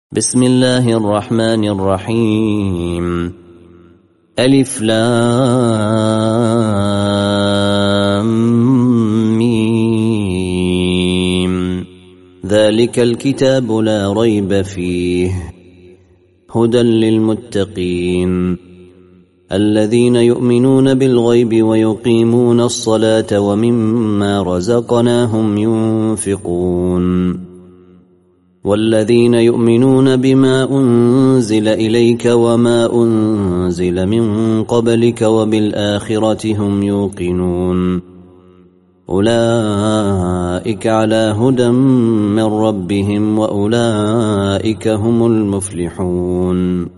بسم الله الرحمن الرحيم. ألف لام ميم. ذلك الكتاب لا ريب فيه هدى للمتقين الذين يؤمنون بالغيب ويقيمون الصلاة ومما رزقناهم ينفقون والذين يؤمنون بما أنزل إليك وما أنزل من قبلك وبالآخرة هم يوقنون أولئك على هدى من ربهم وأولئك هم المفلحون.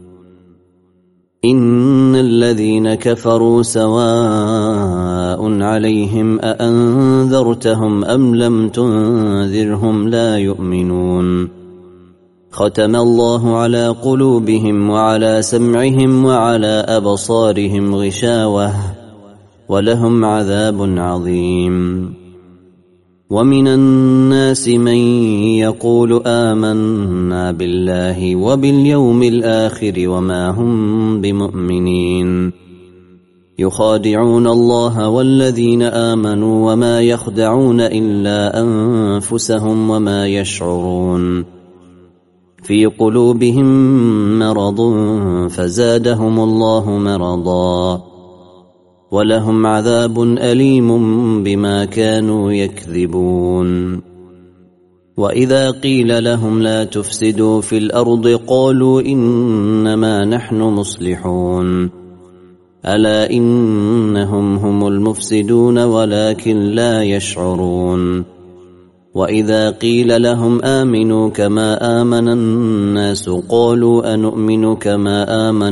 إن الذين كفروا سواء عليهم أأنذرتهم أم لم تنذرهم لا يؤمنون. ختم الله على قلوبهم وعلى سمعهم وعلى أبصارهم غشاوة ولهم عذاب عظيم. ومن الناس من يقول آمنا بالله وباليوم الآخر وما هم بمؤمنين يخادعون الله والذين آمنوا وما يخدعون إلا أنفسهم وما يشعرون. في قلوبهم مرض فزادهم الله مرضا ولهم عذاب أليم بما كانوا يكذبون. وإذا قيل لهم لا تفسدوا في الأرض قالوا إنما نحن مصلحون ألا إنهم هم المفسدون ولكن لا يشعرون. وإذا قيل لهم آمنوا كما آمن الناس قالوا أنؤمن كما آمن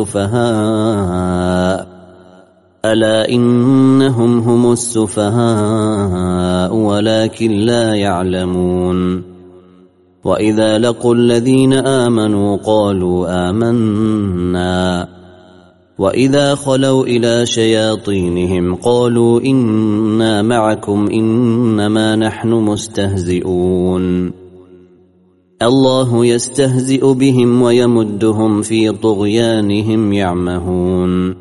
السفهاء ألا إنهم هم السفهاء ولكن لا يعلمون. وإذا لقوا الذين آمنوا قالوا آمنا وإذا خلوا إلى شياطينهم قالوا إنا معكم إنما نحن مستهزئون. الله يستهزئ بهم ويمدهم في طغيانهم يعمهون.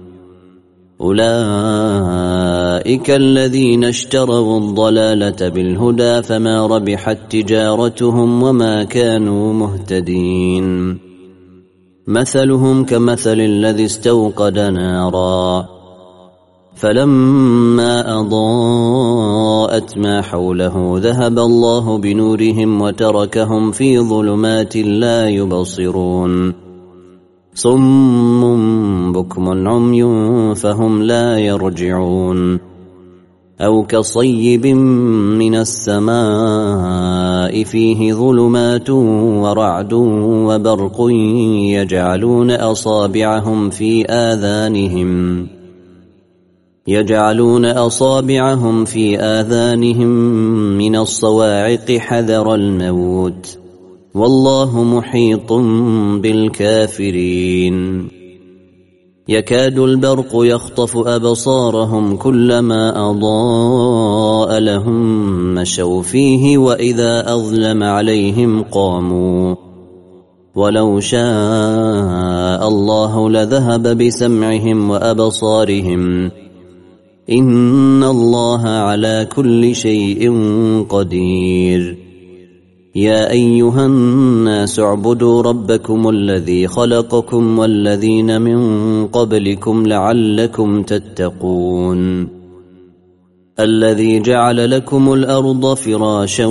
أولئك الذين اشتروا الضلالة بالهدى فما ربحت تجارتهم وما كانوا مهتدين. مثلهم كمثل الذي استوقد نارا فلما أضاءت ما حوله ذهب الله بنورهم وتركهم في ظلمات لا يبصرون. صم بكم عمي فهم لا يرجعون. أو كصيب من السماء فيه ظلمات ورعد وبرق يجعلون أصابعهم في آذانهم من الصواعق حذر الموت والله محيط بالكافرين. يكاد البرق يخطف أبصارهم كلما أضاء لهم مشوا فيه وإذا أظلم عليهم قاموا ولو شاء الله لذهب بسمعهم وأبصارهم إن الله على كل شيء قدير. يا أيها الناس اعبدوا ربكم الذي خلقكم والذين من قبلكم لعلكم تتقون. الذي جعل لكم الأرض فراشا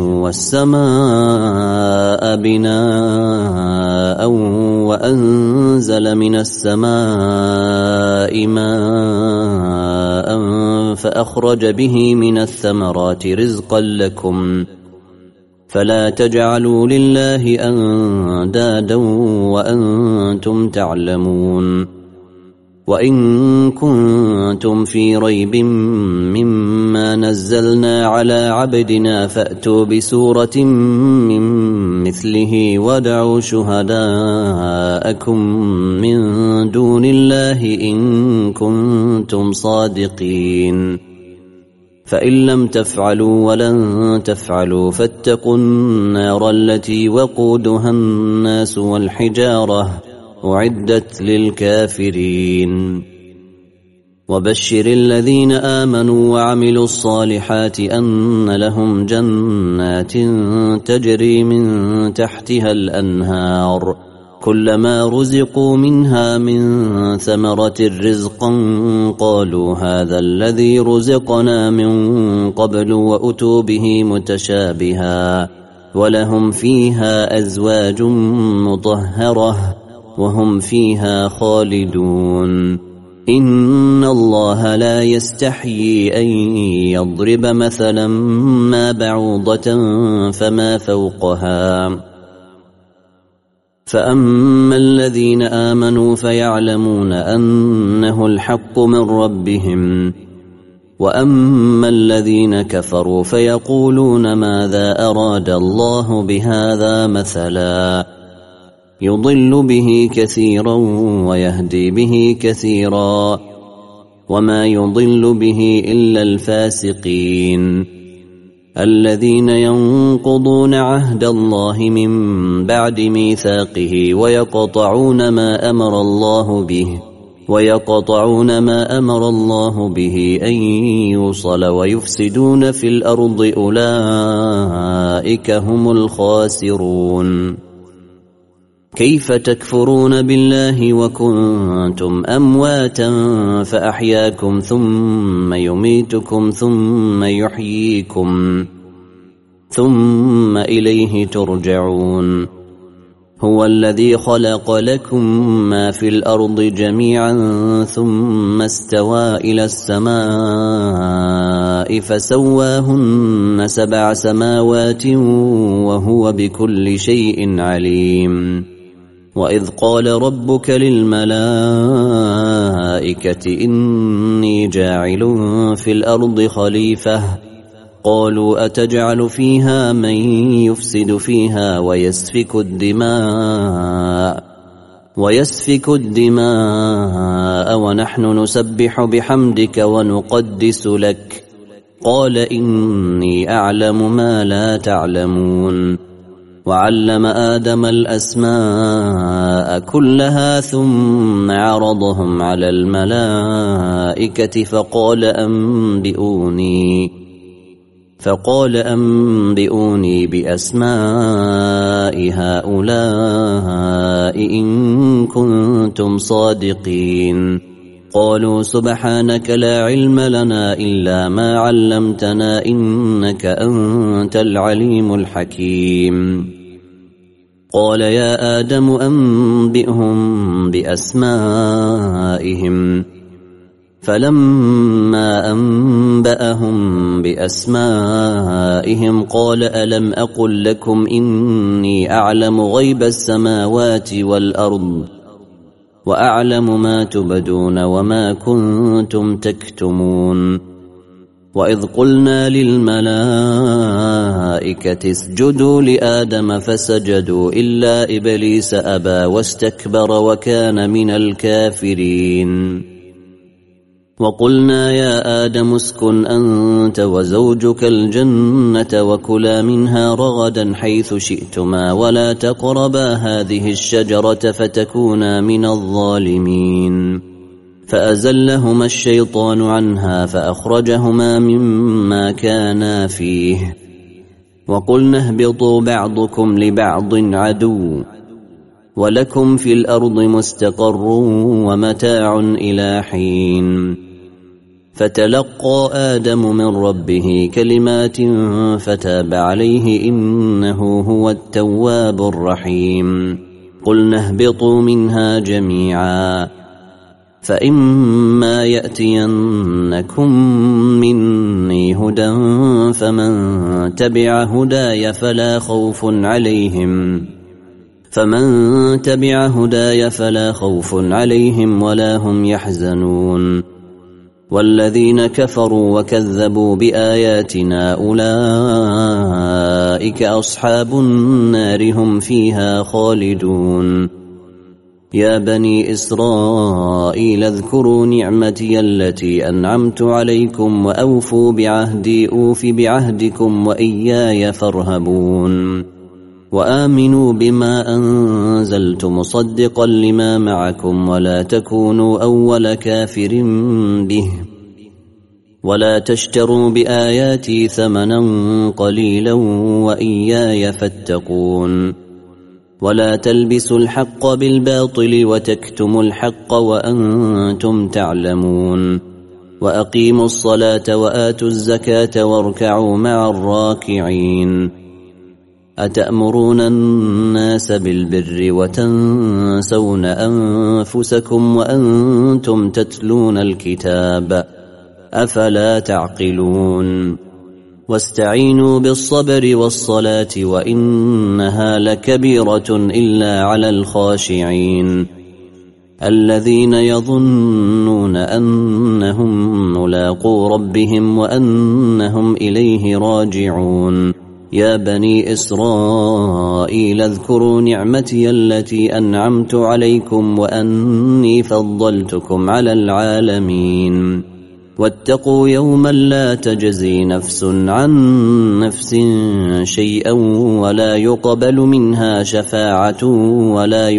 والسماء بناء وأنزل من السماء ماء فأخرج به من الثمرات رزقا لكم فلا تجعلوا لله أندادا وأنتم تعلمون. وإن كنتم في ريب مما نزلنا على عبدنا فأتوا بسورة من مثله وادعوا شهداءكم من دون الله إن كنتم صادقين. فإن لم تفعلوا ولن تفعلوا فاتقوا النار التي وقودها الناس والحجارة أعدت للكافرين وبشر الذين آمنوا وعملوا الصالحات أن لهم جنات تجري من تحتها الأنهار كلما رزقوا منها من ثمرة رزقا قالوا هذا الذي رزقنا من قبل وأتوا به متشابها ولهم فيها أزواج مطهرة وهم فيها خالدون إن الله لا يستحيي أن يضرب مثلا ما بعوضة فما فوقها فأما الذين آمنوا فيعلمون أنه الحق من ربهم وأما الذين كفروا فيقولون ماذا أراد الله بهذا مثلا يضل به كثيرا ويهدي به كثيرا وما يضل به إلا الفاسقين الذين ينقضون عهد الله من بعد ميثاقه ويقطعون ما أمر الله به أن يوصل ويفسدون في الأرض أولئك هم الخاسرون كيف تكفرون بالله وكنتم أمواتا فأحياكم ثم يميتكم ثم يحييكم ثم إليه ترجعون هو الذي خلق لكم ما في الأرض جميعا ثم استوى إلى السماء فسواهن 7 سماوات وهو بكل شيء عليم وإذ قال ربك للملائكة إني جاعل في الأرض خليفة قالوا أتجعل فيها من يفسد فيها ويسفك الدماء ونحن نسبح بحمدك ونقدس لك قال إني أعلم ما لا تعلمون وعلم آدم الأسماء كلها ثم عرضهم على الملائكة فقال أنبئوني بأسماء هؤلاء إن كنتم صادقين قالوا سبحانك لا علم لنا إلا ما علمتنا إنك أنت العليم الحكيم قال يا آدم أنبئهم بأسمائهم فلما أنبأهم بأسمائهم قال ألم أقل لكم إني أعلم غيب السماوات والأرض وأعلم ما تبدون وما كنتم تكتمون وإذ قلنا للملائكة اسجدوا لآدم فسجدوا إلا إبليس أبى واستكبر وكان من الكافرين وقلنا يا آدم اسكن أنت وزوجك الجنة وكلا منها رغدا حيث شئتما ولا تقربا هذه الشجرة فتكونا من الظالمين فأزلهما الشيطان عنها فأخرجهما مما كانا فيه وقلنا اهبطوا بعضكم لبعض عدو ولكم في الأرض مستقر ومتاع إلى حين فتلقى آدم من ربه كلمات فتاب عليه إنه هو التواب الرحيم قلنا اهبطوا منها جميعا فإما يأتينكم مني هدى فمن تبع هداي فلا خوف عليهم ولا هم يحزنون والذين كفروا وكذبوا بآياتنا أولئك أصحاب النار هم فيها خالدون يا بني إسرائيل اذكروا نعمتي التي أنعمت عليكم وأوفوا بعهدي أوف بعهدكم وإياي فارهبون وآمنوا بما أنزلت مصدقا لما معكم ولا تكونوا أول كافر به ولا تشتروا بآياتي ثمنا قليلا وإياي فاتقون ولا تلبسوا الحق بالباطل وتكتموا الحق وأنتم تعلمون وأقيموا الصلاة وآتوا الزكاة واركعوا مع الراكعين أتأمرون الناس بالبر وتنسون أنفسكم وأنتم تتلون الكتاب أفلا تعقلون واستعينوا بالصبر والصلاة وإنها لكبيرة إلا على الخاشعين الذين يظنون أنهم ملاقو ربهم وأنهم إليه راجعون يا بني إسرائيل اذكروا نعمتي التي أنعمت عليكم وأني فضلتكم على العالمين واتقوا يوما لا تجزي نفس عن نفس شيئا ولا يقبل منها شفاعة ولا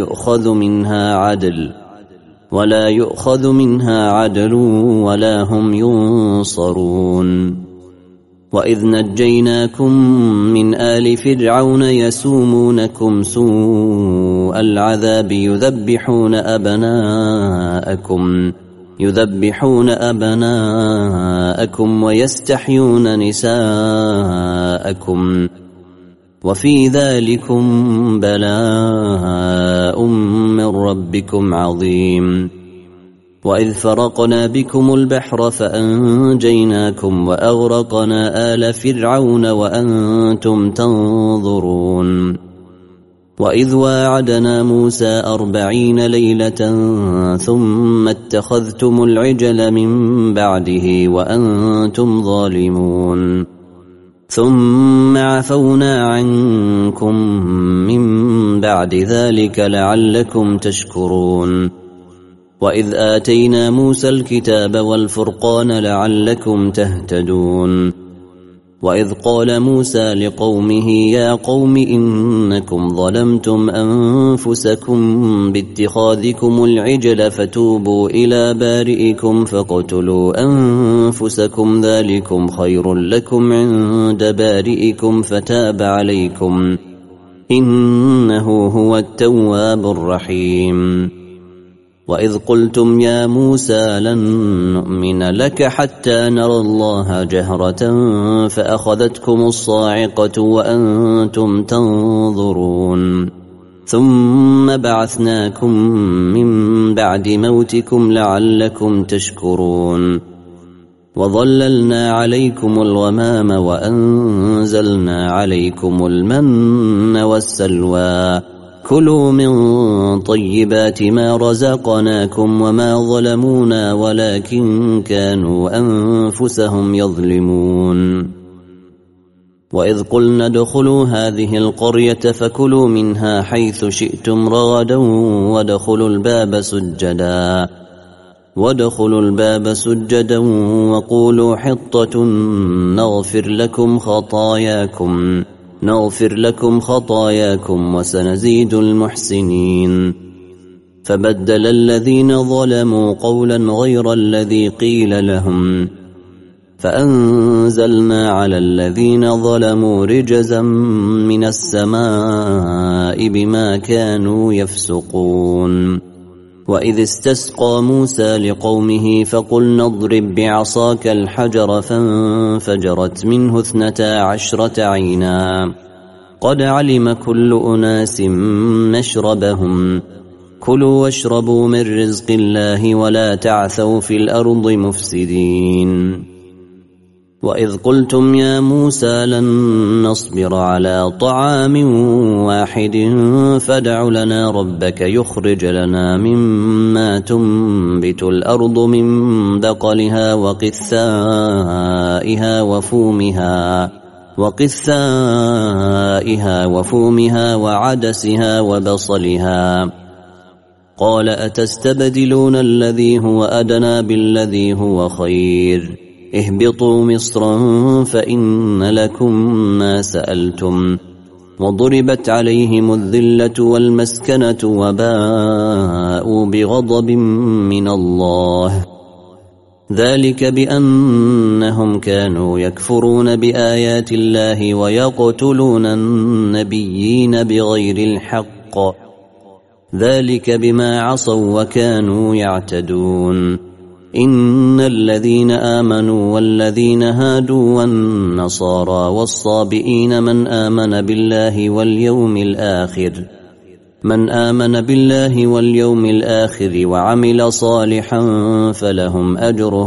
يؤخذ منها عدل ولا هم ينصرون وإذ نجيناكم من آل فرعون يسومونكم سوء العذاب يذبحون أبناءكم ويستحيون نساءكم وفي ذلكم بلاء من ربكم عظيم وإذ فرقنا بكم البحر فأنجيناكم وأغرقنا آل فرعون وأنتم تنظرون وإذ واعدنا موسى 40 ليلة ثم اتخذتم العجل من بعده وأنتم ظالمون ثم عفونا عنكم من بعد ذلك لعلكم تشكرون وإذ آتينا موسى الكتاب والفرقان لعلكم تهتدون وإذ قال موسى لقومه يا قوم إنكم ظلمتم أنفسكم باتخاذكم العجل فتوبوا إلى بارئكم فاقتلوا أنفسكم ذلكم خير لكم عند بارئكم فتاب عليكم إنه هو التواب الرحيم وإذ قلتم يا موسى لن نؤمن لك حتى نرى الله جهرة فأخذتكم الصاعقة وأنتم تنظرون ثم بعثناكم من بعد موتكم لعلكم تشكرون وظللنا عليكم الغمام وأنزلنا عليكم المن والسلوى كلوا من طيبات ما رزقناكم وما ظلمونا ولكن كانوا أنفسهم يظلمون وإذ قلنا ادخلوا هذه القرية فكلوا منها حيث شئتم رغدا وادخلوا الباب سجدا وقولوا حطة نغفر لكم خطاياكم وسنزيد المحسنين فبدل الذين ظلموا قولا غير الذي قيل لهم فأنزلنا على الذين ظلموا رجزا من السماء بما كانوا يفسقون وإذ استسقى موسى لقومه فقلنا اضرب بعصاك الحجر فانفجرت منه 12 عينا قد علم كل أناس مشربهم كلوا واشربوا من رزق الله ولا تعثوا في الأرض مفسدين وإذ قلتم يا موسى لن نصبر على طعام واحد فادع لنا ربك يخرج لنا مما تنبت الأرض من بقلها وقثائها وفومها وعدسها وبصلها قال أتستبدلون الذي هو أدنى بالذي هو خير اهبطوا مصرا فإن لكم ما سألتم وضربت عليهم الذلة والمسكنة وباءوا بغضب من الله ذلك بأنهم كانوا يكفرون بآيات الله ويقتلون النبيين بغير الحق ذلك بما عصوا وكانوا يعتدون إن الذين آمنوا والذين هادوا والنصارى والصابئين من آمن بالله واليوم الآخر وعمل صالحا فلهم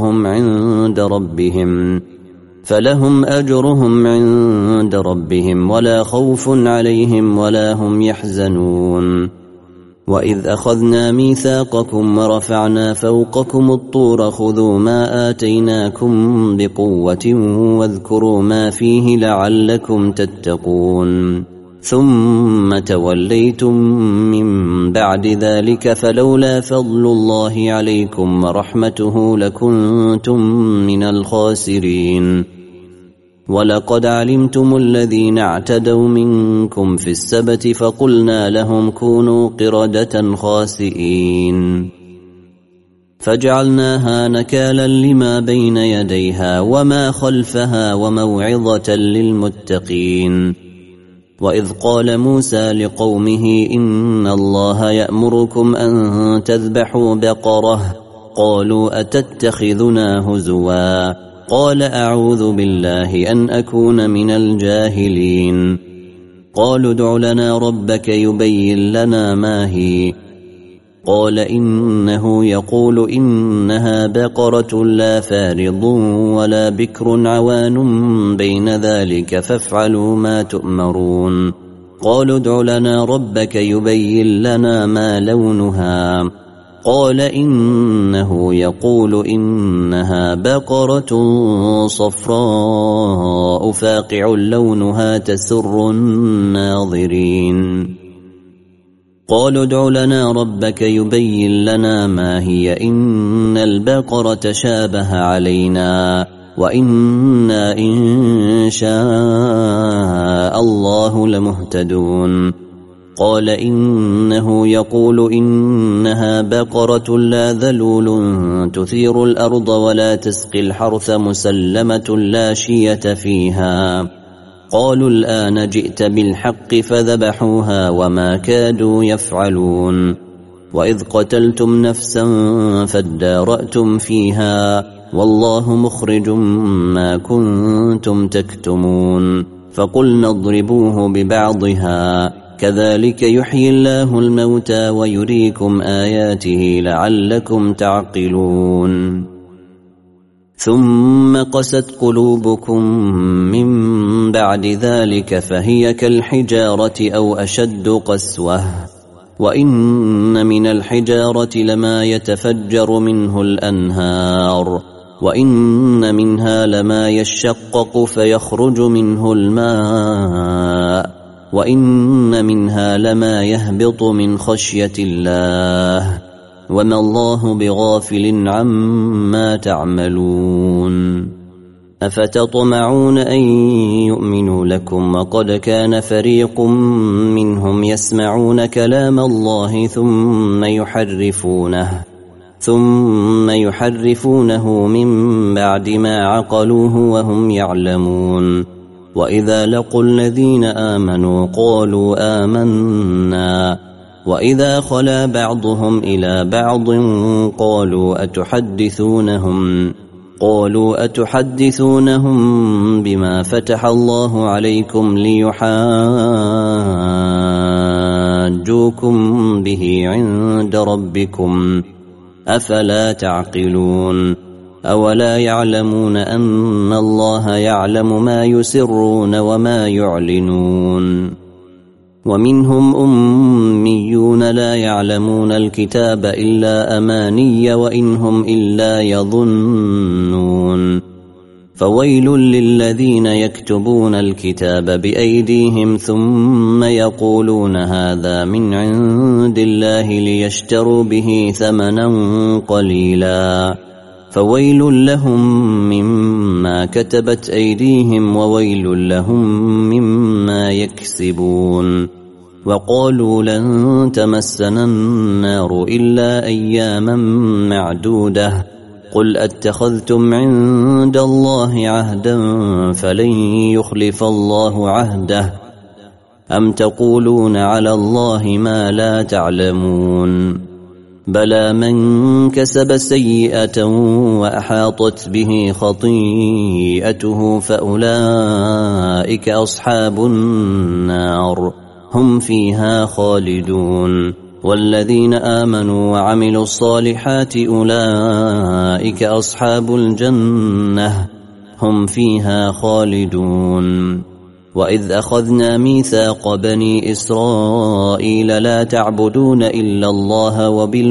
أجرهم عند ربهم ولا خوف عليهم ولا هم يحزنون وإذ أخذنا ميثاقكم ورفعنا فوقكم الطور خذوا ما آتيناكم بقوة واذكروا ما فيه لعلكم تتقون ثم توليتم من بعد ذلك فلولا فضل الله عليكم ورحمته لكنتم من الخاسرين ولقد علمتم الذين اعتدوا منكم في السبت فقلنا لهم كونوا قردة خاسئين فجعلناها نكالا لما بين يديها وما خلفها وموعظة للمتقين وإذ قال موسى لقومه إن الله يأمركم أن تذبحوا بقرة قالوا أتتخذنا هزوا قال أعوذ بالله أن أكون من الجاهلين قالوا ادع لنا ربك يبين لنا ما هي قال إنه يقول إنها بقرة لا فارض ولا بكر عوان بين ذلك فافعلوا ما تؤمرون قالوا ادع لنا ربك يبين لنا ما لونها قال إنه يقول إنها بقرة صفراء فاقع لونها تسر الناظرين قالوا ادع لنا ربك يبين لنا ما هي إن البقرة شابه علينا وإنا إن شاء الله لمهتدون قال إنه يقول إنها بقرة لا ذلول تثير الأرض ولا تسقي الحرث مسلمة لا شية فيها قالوا الآن جئت بالحق فذبحوها وما كادوا يفعلون وإذ قتلتم نفسا فادارأتم فيها والله مخرج ما كنتم تكتمون فقلنا اضربوه ببعضها كذلك يحيي الله الموتى ويريكم آياته لعلكم تعقلون ثم قست قلوبكم من بعد ذلك فهي كالحجارة أو أشد قسوة وإن من الحجارة لما يتفجر منه الأنهار وإن منها لما يشقق فيخرج منه الماء وإن منها لما يهبط من خشية الله وما الله بغافل عما تعملون أفتطمعون أن يؤمنوا لكم وقد كان فريق منهم يسمعون كلام الله ثم يحرفونه من بعد ما عقلوه وهم يعلمون وإذا لقوا الذين آمنوا قالوا آمنا وإذا خلا بعضهم إلى بعض قالوا أتحدثونهم بما فتح الله عليكم ليحاجوكم به عند ربكم أفلا تعقلون أولا يعلمون أن الله يعلم ما يسرون وما يعلنون ومنهم أميون لا يعلمون الكتاب إلا أماني وإن هم إلا يظنون فويل للذين يكتبون الكتاب بأيديهم ثم يقولون هذا من عند الله ليشتروا به ثمنا قليلا فويل لهم مما كتبت أيديهم وويل لهم مما يكسبون. وقالوا لن تمسنا النار إلا أياما معدودة قل أتخذتم عند الله عهدا فلن يخلف الله عهده أم تقولون على الله ما لا تعلمون بلى من كسب سيئة وأحاطت به خطيئته فأولئك أصحاب النار هم فيها خالدون. والذين آمنوا وعملوا الصالحات أولئك أصحاب الجنة هم فيها خالدون. وإذ أخذنا ميثاق بني إسرائيل لا تعبدون إلا الله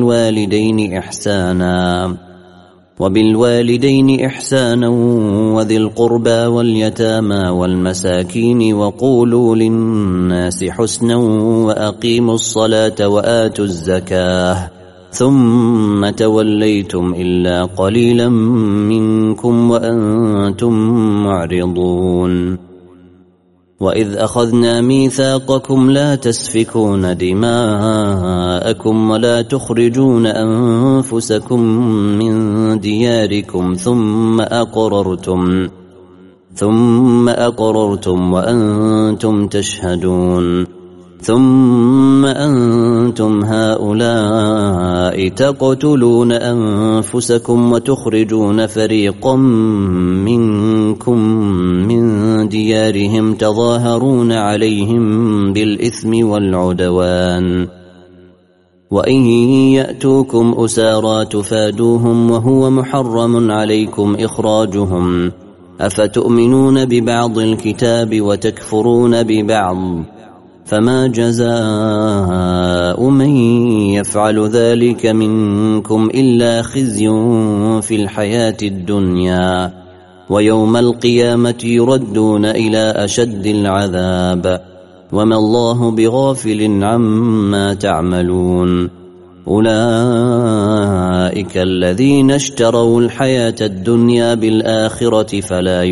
وبالوالدين إحسانا وذي القربى واليتامى والمساكين وقولوا للناس حسنا وأقيموا الصلاة وآتوا الزكاة ثم توليتم إلا قليلا منكم وأنتم معرضون. وإذ أخذنا ميثاقكم لا تسفكون دماءكم ولا تخرجون أنفسكم من دياركم ثم أقررتم وأنتم تشهدون ثم أنتم هؤلاء تقتلون أنفسكم وتخرجون فريقا منكم من ديارهم تظاهرون عليهم بالإثم والعدوان وإن يأتوكم أسارى تفادوهم وهو محرم عليكم إخراجهم أفتؤمنون ببعض الكتاب وتكفرون ببعض فما جزاء من يفعل ذلك منكم إلا خزي في الحياة الدنيا ويوم القيامة يردون إلى أشد العذاب وما الله بغافل عما تعملون. أولئك الذين اشتروا الحياة الدنيا بالآخرة فلا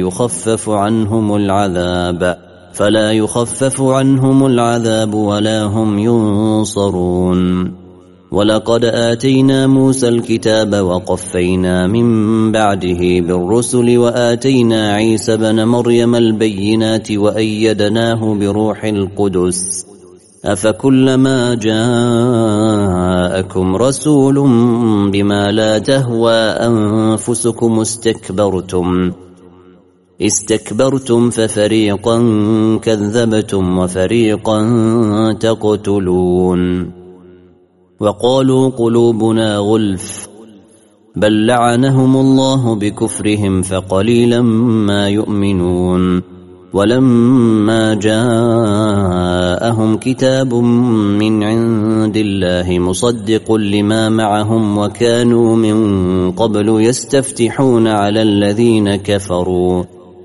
يخفف عنهم العذاب ولا هم ينصرون. ولقد آتينا موسى الكتاب وقفينا من بعده بالرسل وآتينا عيسى بن مريم البينات وأيدناه بروح القدس أفكلما جاءكم رسول بما لا تهوى أنفسكم استكبرتم ففريقا كذبتم وفريقا تقتلون. وقالوا قلوبنا غلف بل لعنهم الله بكفرهم فقليلا ما يؤمنون. ولما جاءهم كتاب من عند الله مصدق لما معهم وكانوا من قبل يستفتحون على الذين كفروا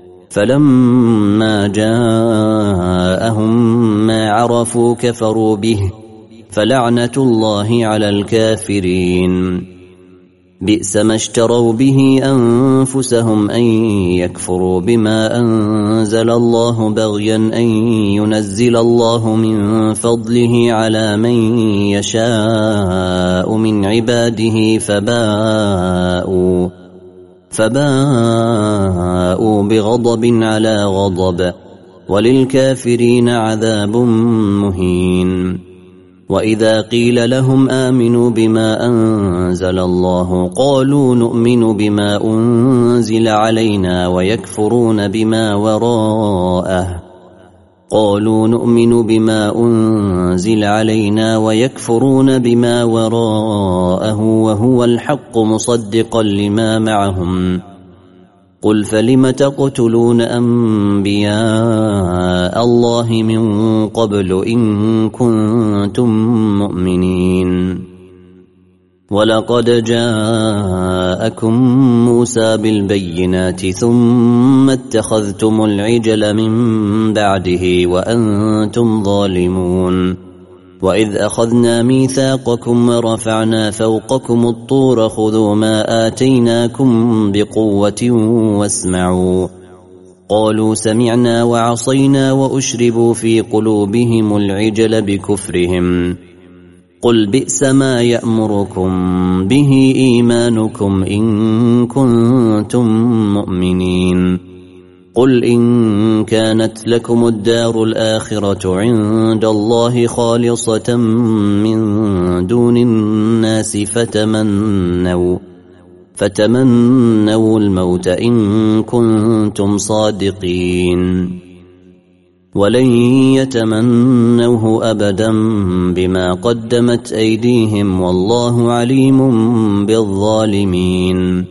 فلما جاءهم ما عرفوا كفروا به فلعنة الله على الكافرين. بئس ما اشتروا به أنفسهم أن يكفروا بما أنزل الله بغيا أن ينزل الله من فضله على من يشاء من عباده فباءوا بغضب على غضب وللكافرين عذاب مهين. وإذا قيل لهم آمنوا بما أنزل الله قالوا نؤمن بما أنزل علينا ويكفرون بما وراءه وهو الحق مصدقا لما معهم. قل فلم تقتلون أنبياء الله من قبل إن كنتم مؤمنين. ولقد جاءكم موسى بالبينات ثم اتخذتم العجل من بعده وأنتم ظالمون. وإذ أخذنا ميثاقكم ورفعنا فوقكم الطور خذوا ما آتيناكم بقوة واسمعوا. قالوا سمعنا وعصينا وأشربوا في قلوبهم العجل بكفرهم. قل بئس ما يأمركم به إيمانكم إن كنتم مؤمنين. قل إن كانت لكم الدار الآخرة عند الله خالصة من دون الناس فتمنوا الموت إن كنتم صادقين. ولن يتمنوه أبدا بما قدمت أيديهم والله عليم بالظالمين.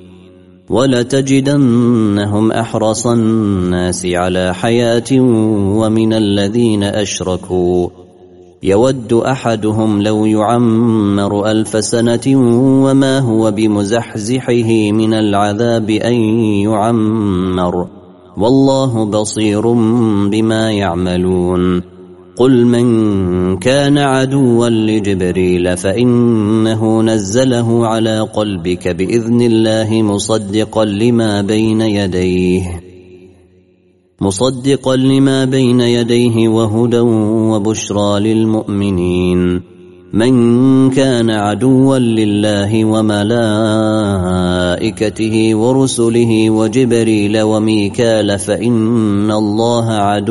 ولتجدنهم أحرص الناس على حياة ومن الذين أشركوا يود أحدهم لو يعمر 1000 سنة وما هو بمزحزحه من العذاب أن يعمر والله بصير بما يعملون. قل من كان عدوا لجبريل فإنه نزله على قلبك بإذن الله مصدقا لما بين يديه وهدى وبشرى للمؤمنين. من كان عدوا لله وملائكته ورسله وجبريل وميكال فإن الله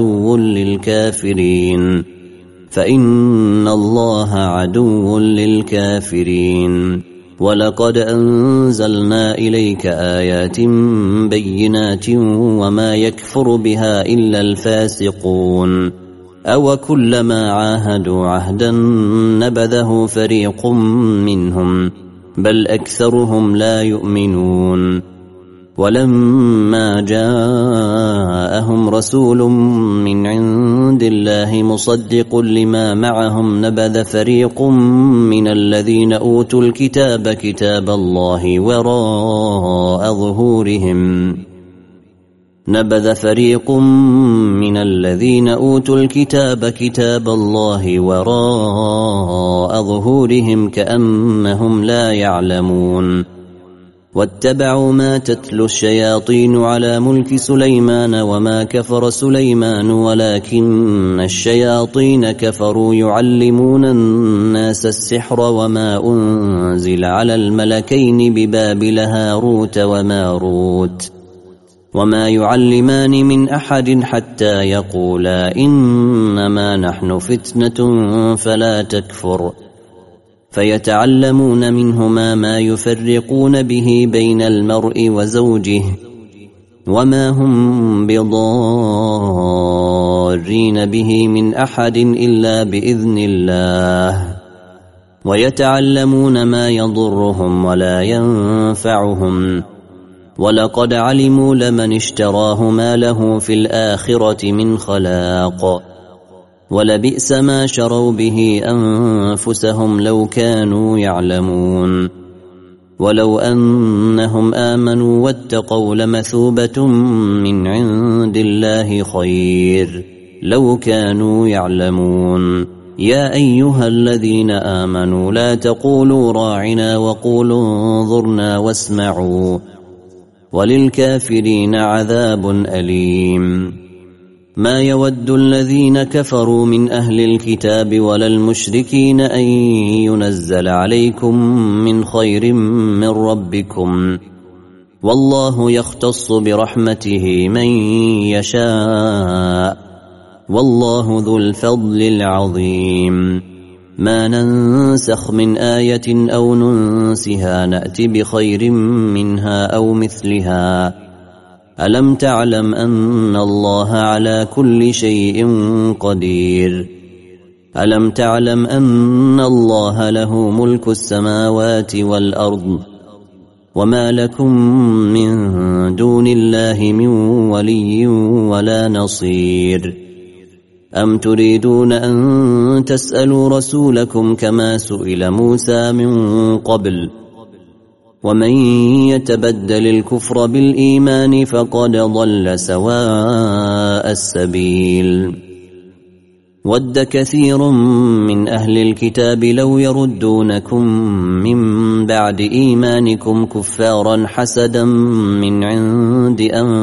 عدو للكافرين. ولقد أنزلنا إليك آيات بينات وما يكفر بها إلا الفاسقون. أو كلما عاهدوا عهدا نبذه فريق منهم بل أكثرهم لا يؤمنون. ولما جاءهم رسول من عند الله مصدق لما معهم نبذ فريق من الذين أوتوا الكتاب كتاب الله وراء ظهورهم كأنهم لا يعلمون. واتبعوا ما تتلو الشياطين على ملك سليمان وما كفر سليمان ولكن الشياطين كفروا يعلمون الناس السحر وما أنزل على الملكين ببابل هاروت وماروت وما يعلمان من أحد حتى يقولا إنما نحن فتنة فلا تكفر. فيتعلمون منهما ما يفرقون به بين المرء وزوجه وما هم بضارين به من أحد إلا بإذن الله. ويتعلمون ما يضرهم ولا ينفعهم ولقد علموا لمن اشتراه ما له في الآخرة من خلاق ولبئس ما شروا به أنفسهم لو كانوا يعلمون. ولو أنهم آمنوا واتقوا لمثوبة من عند الله خير لو كانوا يعلمون. يا أيها الذين آمنوا لا تقولوا راعنا وقولوا انظرنا واسمعوا وللكافرين عذاب أليم. ما يود الذين كفروا من أهل الكتاب ولا المشركين أن ينزل عليكم من خير من ربكم والله يختص برحمته من يشاء والله ذو الفضل العظيم. ما ننسخ من آية أو ننسها نأتي بخير منها أو مثلها. ألم تعلم أن الله على كل شيء قدير. ألم تعلم أن الله له ملك السماوات والأرض وما لكم من دون الله من ولي ولا نصير. أم تريدون أن تسألوا رسولكم كما سئل موسى من قبل ومن يتبدل الكفر بالإيمان فقد ضل سواء السبيل ود كثير من أهل الكتاب لو يردونكم من بعد إيمانكم كفارا حسدا من عند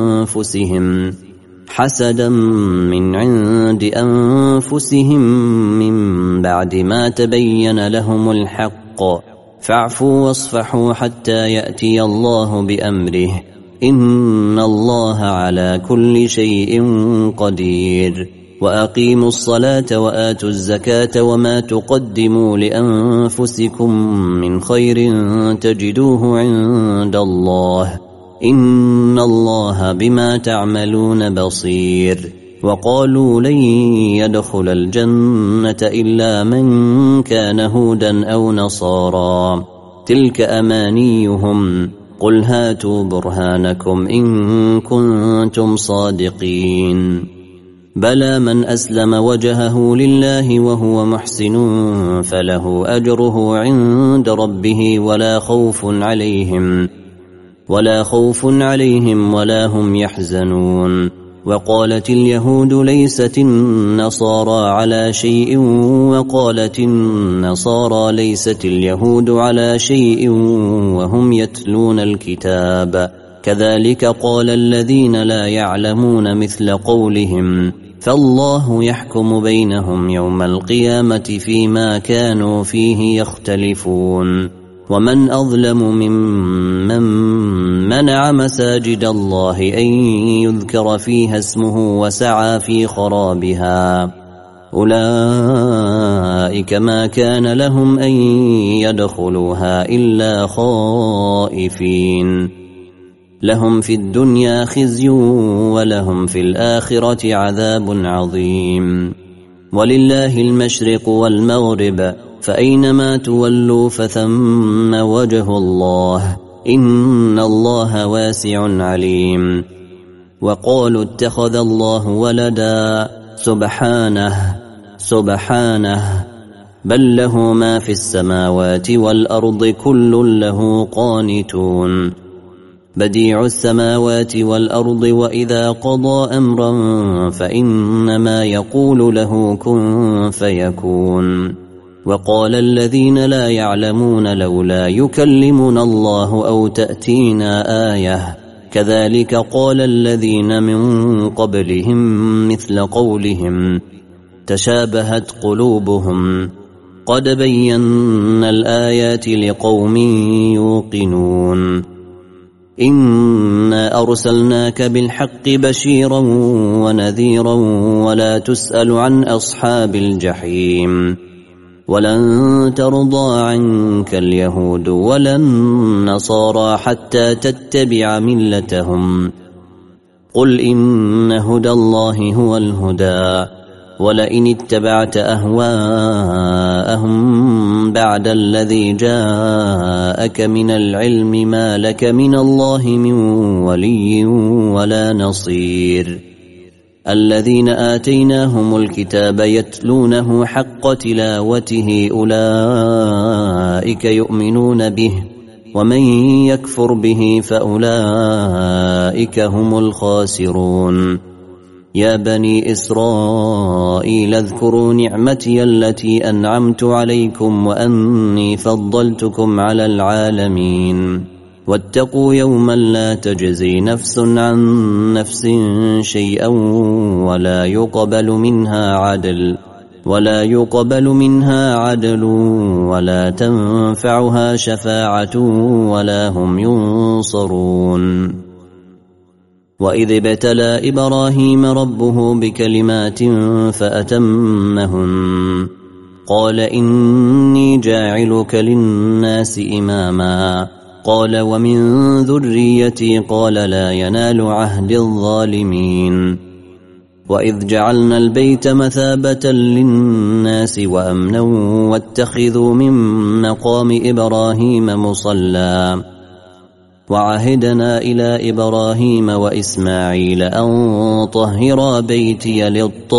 أنفسهم من بعد ما تبين لهم الحق فاعفوا واصفحوا حتى يأتي الله بأمره إن الله على كل شيء قدير وأقيموا الصلاة وآتوا الزكاة وما تقدموا لأنفسكم من خير تجدوه عند الله إن الله بما تعملون بصير وقالوا لن يدخل الجنة إلا من كان هودا أو نصارى تلك أمانيهم قل هاتوا برهانكم إن كنتم صادقين بلى من أسلم وجهه لله وهو محسن فله أجره عند ربه ولا خوف عليهم ولا هم يحزنون وقالت اليهود ليست النصارى على شيء وقالت النصارى ليست اليهود على شيء وهم يتلون الكتاب كذلك قال الذين لا يعلمون مثل قولهم فالله يحكم بينهم يوم القيامة فيما كانوا فيه يختلفون ومن أظلم ممن منع مساجد الله أن يذكر فيها اسمه وسعى في خرابها أولئك ما كان لهم أن يدخلوها إلا خائفين لهم في الدنيا خزي ولهم في الآخرة عذاب عظيم ولله المشرق والمغرب فأينما تولوا فثم وجه الله إن الله واسع عليم وقالوا اتخذ الله ولدا سبحانه بل له ما في السماوات والأرض كل له قانتون بديع السماوات والأرض وإذا قضى أمرا فإنما يقول له كن فيكون وقال الذين لا يعلمون لولا يكلمنا الله أو تأتينا آية كذلك قال الذين من قبلهم مثل قولهم تشابهت قلوبهم قد بينا الآيات لقوم يوقنون إنا أرسلناك بالحق بشيرا ونذيرا ولا تسأل عن أصحاب الجحيم ولن ترضى عنك اليهود ولا النصارى حتى تتبع ملتهم قل إن هدى الله هو الهدى ولئن اتبعت أهواءهم بعد الذي جاءك من العلم ما لك من الله من ولي ولا نصير الذين آتيناهم الكتاب يتلونه حق تلاوته أولئك يؤمنون به ومن يكفر به فأولئك هم الخاسرون يا بني إسرائيل اذكروا نعمتي التي أنعمت عليكم وأني فضلتكم على العالمين واتقوا يوما لا تجزي نفس عن نفس شيئا ولا يقبل منها عدل ولا تنفعها شفاعة ولا هم ينصرون وإذ ابتلى إبراهيم ربه بكلمات فأتمهن قال إني جاعلك للناس إماما قال ومن ذريتي قال لا ينال عهد الظالمين وإذ جعلنا البيت مثابة للناس وأمنا واتخذوا من مقام إبراهيم مصلى وعهدنا إلى إبراهيم وإسماعيل أن طهرا بيتي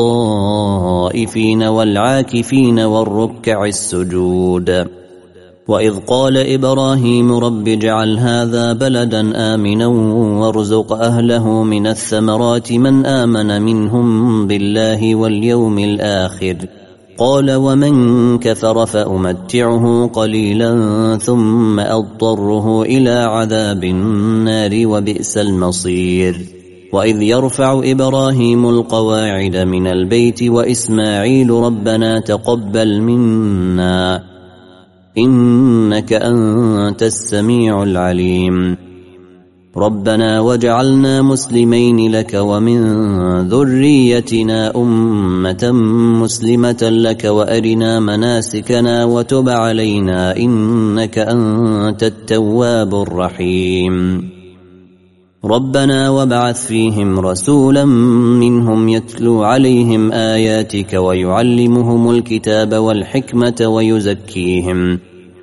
للطائفين والعاكفين والركع السجود. وإذ قال إبراهيم رب اجعل هذا بلدا آمنا وارزق أهله من الثمرات من آمن منهم بالله واليوم الآخر قال ومن كفر فأمتعه قليلا ثم أضطره إلى عذاب النار وبئس المصير. وإذ يرفع إبراهيم القواعد من البيت وإسماعيل ربنا تقبل منا إنك أنت السميع العليم ربنا واجعلنا مسلمين لك ومن ذريتنا أمة مسلمة لك وأرنا مناسكنا وتب علينا إنك أنت التواب الرحيم ربنا وابعث فيهم رسولا منهم يتلو عليهم آياتك ويعلمهم الكتاب والحكمة ويزكيهم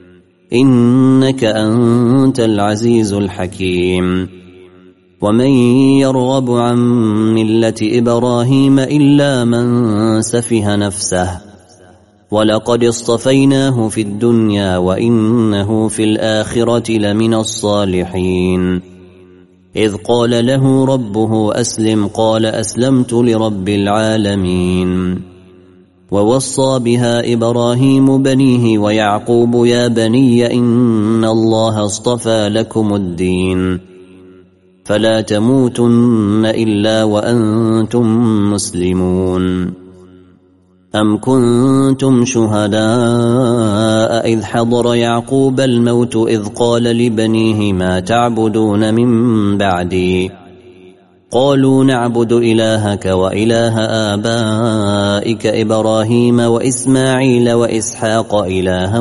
إنك أنت العزيز الحكيم ومن يرغب عن ملة إبراهيم إلا من سفه نفسه ولقد اصطفيناه في الدنيا وإنه في الآخرة لمن الصالحين إذ قال له ربه أسلم قال أسلمت لرب العالمين ووصى بها إبراهيم بنيه ويعقوب يا بني إن الله اصطفى لكم الدين فلا تموتن إلا وأنتم مسلمون أم كنتم شهداء إذ حضر يعقوب الموت إذ قال لبنيه ما تعبدون من بعدي قالوا نعبد إلهك وإله آبائك إبراهيم وإسماعيل وإسحاق إلها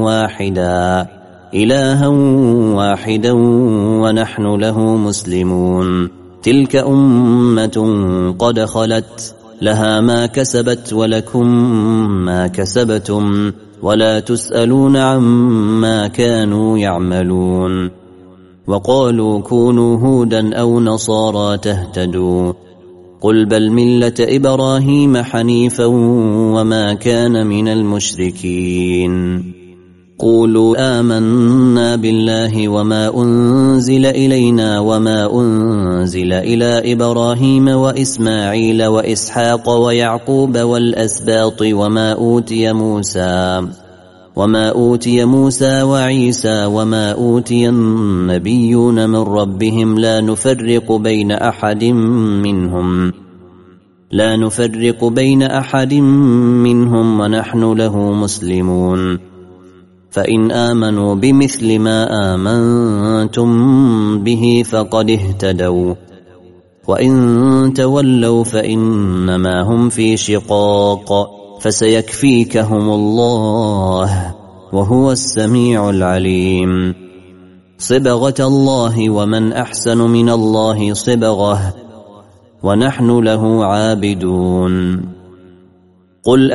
واحدا ونحن له مسلمون تلك أمة قد خلت لها ما كسبت ولكم ما كسبتم ولا تسألون عما كانوا يعملون وقالوا كونوا هودا أو نصارى تهتدوا قل بل ملة إبراهيم حنيفا وما كان من المشركين قولوا آمنا بالله وما أنزل إلينا وما أنزل إلى إبراهيم وإسماعيل وإسحاق ويعقوب والأسباط وما أوتي موسى وعيسى وما أوتي النبيون من ربهم لا نفرق بين أحد منهم ونحن له مسلمون فإن آمنوا بمثل ما آمنتم به فقد اهتدوا وإن تولوا فإنما هم في شقاق فسيكفيكهم الله وهو السميع العليم صبغة الله ومن أحسن من الله صبغة ونحن له عابدون قل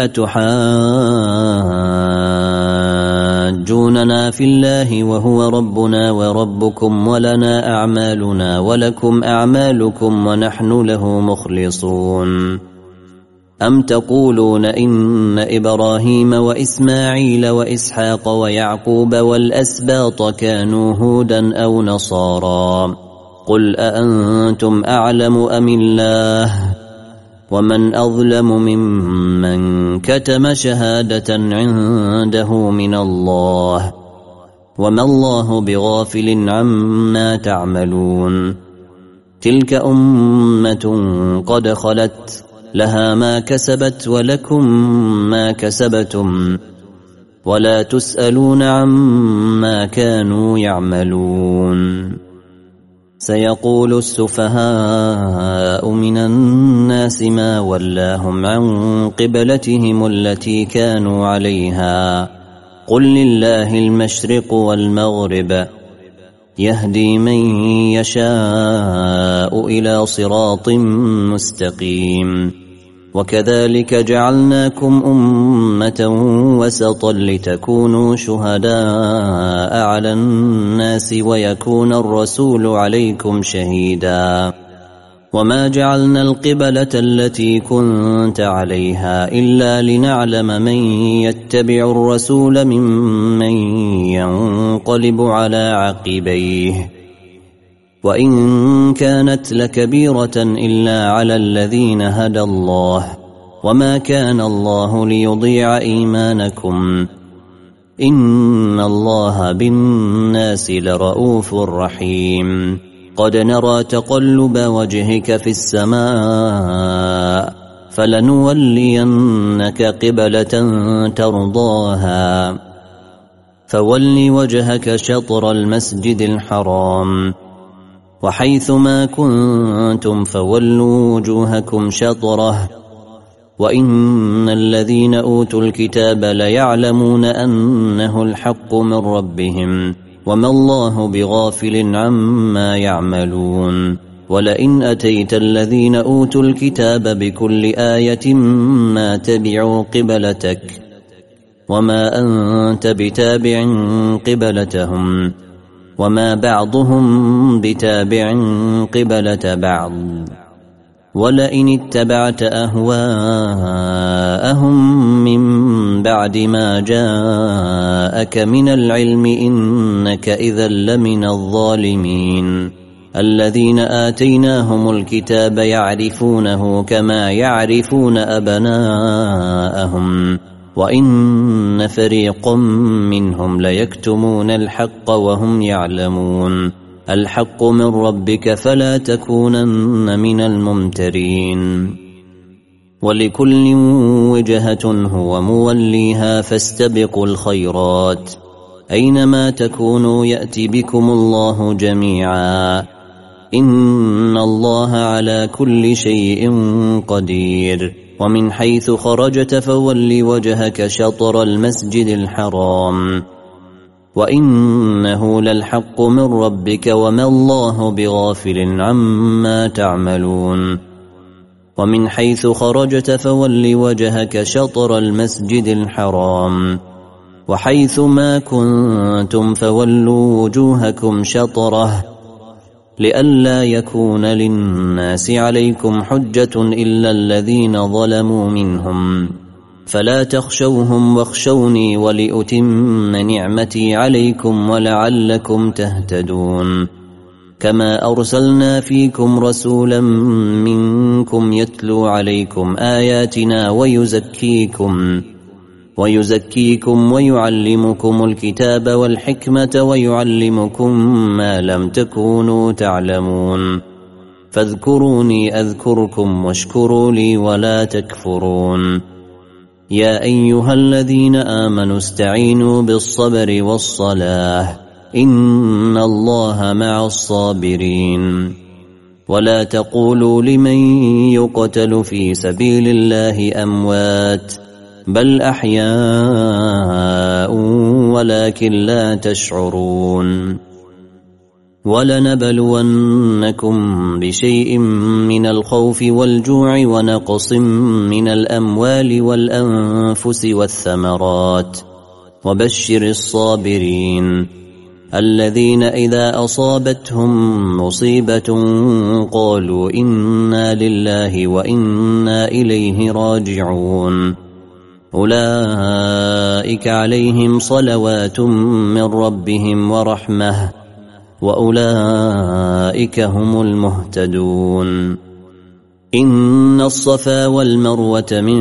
أتحاجوننا في الله وهو ربنا وربكم ولنا أعمالنا ولكم أعمالكم ونحن له مخلصون أم تقولون إن إبراهيم وإسماعيل وإسحاق ويعقوب والأسباط كانوا هودا أو نصارى قل أأنتم أعلم أم الله ومن أظلم ممن كتم شهادة عنده من الله وما الله بغافل عما تعملون تلك أمة قد خلت لها ما كسبت ولكم ما كسبتم ولا تسألون عما كانوا يعملون سيقول السفهاء من الناس ما ولاهم عن قبلتهم التي كانوا عليها قل لله المشرق والمغرب يهدي من يشاء إلى صراط مستقيم وكذلك جعلناكم أمة وسطا لتكونوا شهداء على الناس ويكون الرسول عليكم شهيدا وما جعلنا القبلة التي كنت عليها إلا لنعلم من يتبع الرسول ممن ينقلب على عقبيه وإن كانت لكبيرة إلا على الذين هدى الله وما كان الله ليضيع إيمانكم إن الله بالناس لرؤوف رحيم قد نرى تقلب وجهك في السماء فلنولينك قبلة ترضاها فول وجهك شطر المسجد الحرام وحيث ما كنتم فولوا وجوهكم شطره وإن الذين أوتوا الكتاب ليعلمون أنه الحق من ربهم وما الله بغافل عما يعملون ولئن أتيت الذين أوتوا الكتاب بكل آية ما تبعوا قبلتك وما أنت بتابع قبلتهم وما بعضهم بتابع قبلة بعض ولئن اتبعت أهواءهم من بعد ما جاءك من العلم إنك إذا لمن الظالمين الذين آتيناهم الكتاب يعرفونه كما يعرفون أبناءهم وإن فريقا منهم ليكتمون الحق وهم يعلمون الحق من ربك فلا تكونن من الممترين ولكل وجهة هو موليها فاستبقوا الخيرات أينما تكونوا يأتي بكم الله جميعا إن الله على كل شيء قدير ومن حيث خرجت فول وجهك شطر المسجد الحرام وإنه للحق من ربك وما الله بغافل عما تعملون ومن حيث خرجت فول وجهك شطر المسجد الحرام وحيث ما كنتم فولوا وجوهكم شطره لئلا يكون للناس عليكم حجة إلا الذين ظلموا منهم فلا تخشوهم واخشوني ولأتم نعمتي عليكم ولعلكم تهتدون كما أرسلنا فيكم رسولا منكم يتلو عليكم آياتنا ويزكيكم ويعلمكم الكتاب والحكمة ويعلمكم ما لم تكونوا تعلمون فاذكروني أذكركم واشكروا لي ولا تكفرون يا أيها الذين آمنوا استعينوا بالصبر والصلاة إن الله مع الصابرين ولا تقولوا لمن يقتل في سبيل الله أموات بل أحياء ولكن لا تشعرون ولنبلونكم بشيء من الخوف والجوع ونقص من الأموال والأنفس والثمرات وبشر الصابرين الذين إذا أصابتهم مصيبة قالوا إنا لله وإنا إليه راجعون أولئك عليهم صلوات من ربهم ورحمة وأولئك هم المهتدون إن الصفا والمروة من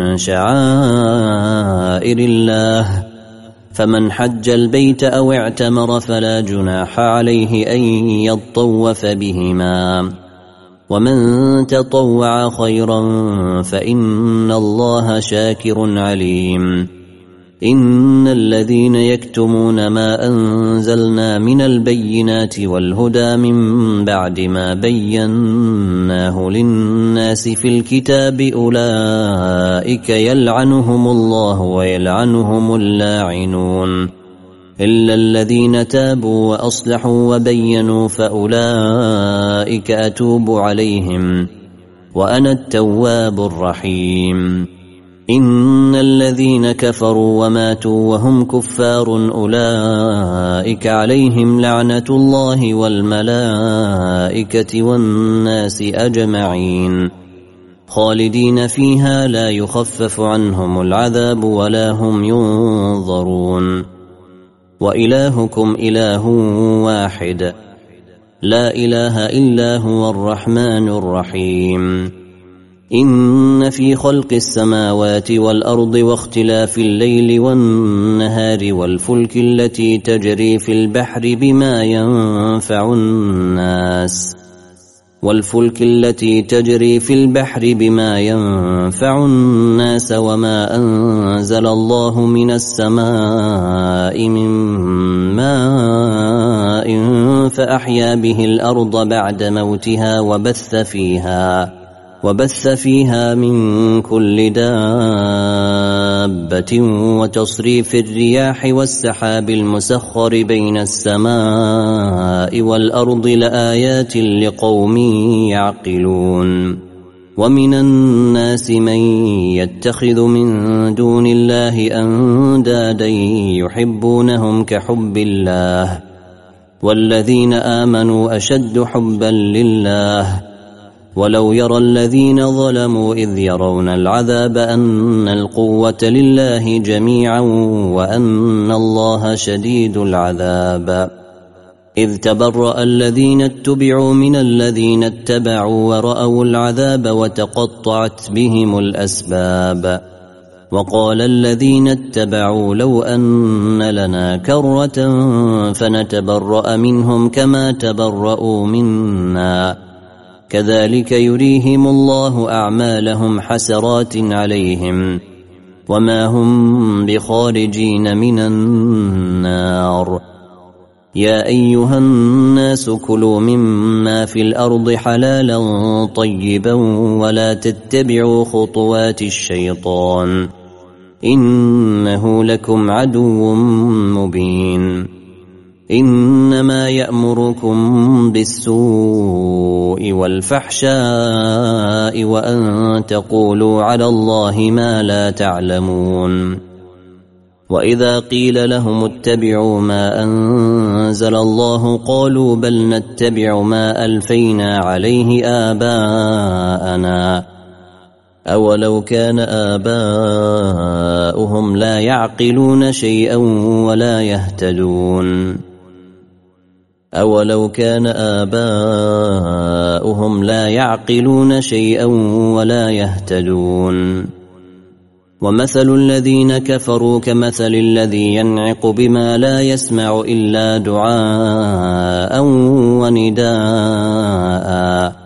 شعائر الله فمن حج البيت أو اعتمر فلا جناح عليه أن يطوف بهما ومن تطوع خيرا فإن الله شاكر عليم إن الذين يكتمون ما أنزلنا من البينات والهدى من بعد ما بيناه للناس في الكتاب أولئك يلعنهم الله ويلعنهم اللاعنون إلا الذين تابوا وأصلحوا وبينوا فأولئك أتوب عليهم وأنا التواب الرحيم. إن الذين كفروا وماتوا وهم كفار أولئك عليهم لعنة الله والملائكة والناس أجمعين خالدين فيها لا يخفف عنهم العذاب ولا هم ينظرون. وإلهكم إله واحد لا إله إلا هو الرحمن الرحيم. إن في خلق السماوات والأرض واختلاف الليل والنهار والفلك التي تجري في البحر بما ينفع الناس وما أنزل الله من السماء من ماء فأحيا به الأرض بعد موتها وبث فيها من كل دابة وتصريف الرياح والسحاب المسخر بين السماء والأرض لآيات لقوم يعقلون. ومن الناس من يتخذ من دون الله أندادا يحبونهم كحب الله والذين آمنوا أشد حبا لله ولو يرى الذين ظلموا إذ يرون العذاب أن القوة لله جميعا وأن الله شديد العذاب. إذ تبرأ الذين اتبعوا من الذين اتبعوا ورأوا العذاب وتقطعت بهم الأسباب. وقال الذين اتبعوا لو أن لنا كرة فنتبرأ منهم كما تبرأوا منا كذلك يريهم الله أعمالهم حسرات عليهم وما هم بخارجين من النار. يا أيها الناس كلوا مما في الأرض حلالا طيبا ولا تتبعوا خطوات الشيطان إنه لكم عدو مبين. إنما يأمركم بالسوء والفحشاء وأن تقولوا على الله ما لا تعلمون. وإذا قيل لهم اتبعوا ما أنزل الله قالوا بل نتبع ما ألفينا عليه آباءنا أولو كان آباؤهم لا يعقلون شيئا ولا يهتدون. أولو كان آباؤهم لا يعقلون شيئا ولا يهتدون. ومثل الذين كفروا كمثل الذي ينعق بما لا يسمع إلا دعاء ونداء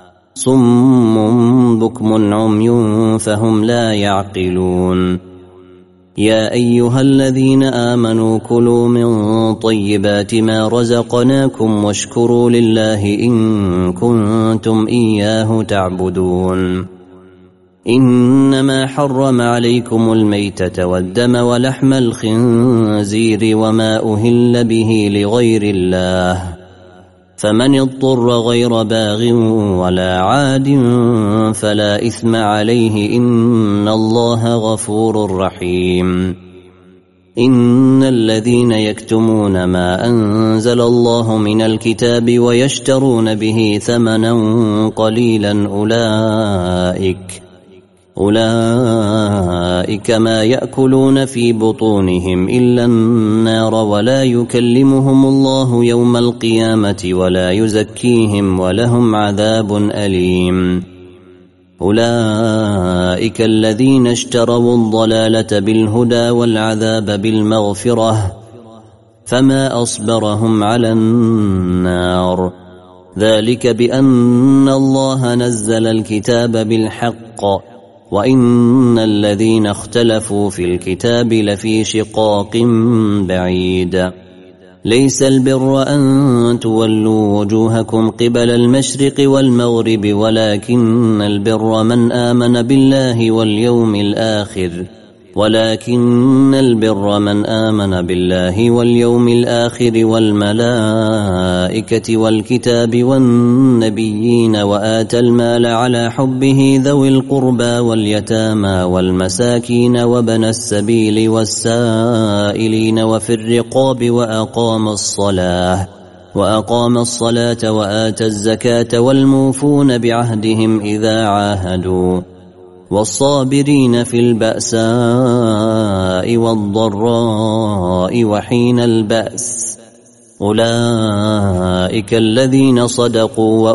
صم بكم عمي فهم لا يعقلون. يا أيها الذين آمنوا كلوا من طيبات ما رزقناكم واشكروا لله إن كنتم إياه تعبدون. إنما حرم عليكم الميتة والدم ولحم الخنزير وما أهل به لغير الله فمن اضطر غير باغ ولا عاد فلا إثم عليه إن الله غفور رحيم. إن الذين يكتمون ما أنزل الله من الكتاب ويشترون به ثمنا قليلا أولئك ما يأكلون في بطونهم إلا النار ولا يكلمهم الله يوم القيامة ولا يزكيهم ولهم عذاب أليم. أولئك الذين اشتروا الضلالة بالهدى والعذاب بالمغفرة فما أصبرهم على النار ذلك بأن الله نزل الكتاب بالحق وإن الذين اختلفوا في الكتاب لفي شقاق بعيد. ليس البر أن تولوا وجوهكم قبل المشرق والمغرب ولكن البر من آمن بالله واليوم الآخر ولكن البر من آمن بالله واليوم الآخر والملائكة والكتاب والنبيين وآتى المال على حبه ذوي القربى واليتامى والمساكين وابن السبيل والسائلين وفي الرقاب وأقام الصلاة وآتى الزكاة والموفون بعهدهم إذا عاهدوا والصابرين في البأساء والضراء وحين البأس أولئك الذين صدقوا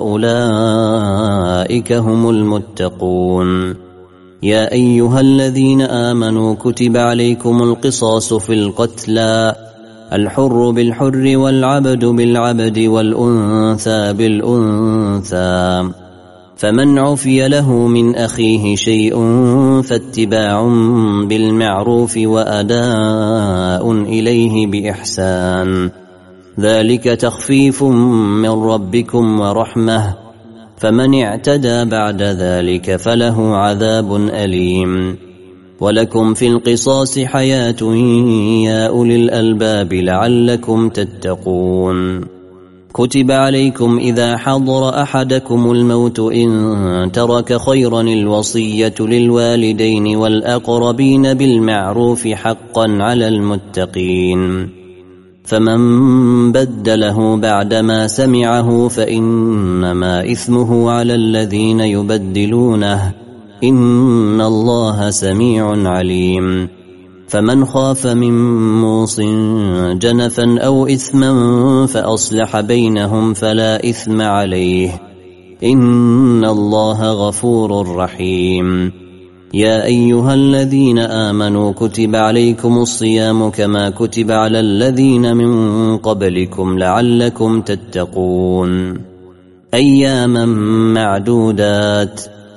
وأولئك هم المتقون. يا أيها الذين آمنوا كتب عليكم القصاص في القتلى الحر بالحر والعبد بالعبد والأنثى بالأنثى فمن عفي له من أخيه شيء فاتباع بالمعروف وأداء إليه بإحسان ذلك تخفيف من ربكم ورحمة فمن اعتدى بعد ذلك فله عذاب أليم. ولكم في القصاص حياة يا أولي الألباب لعلكم تتقون. كتب عليكم إذا حضر أحدكم الموت إن ترك خيرا الوصية للوالدين والأقربين بالمعروف حقا على المتقين فمن بدله بعدما سمعه فإنما إثمه على الذين يبدلونه إن الله سميع عليم. فمن خاف من موص جنفا أو إثما فأصلح بينهم فلا إثم عليه إن الله غفور رحيم. يا أيها الذين آمنوا كتب عليكم الصيام كما كتب على الذين من قبلكم لعلكم تتقون. أياما معدودات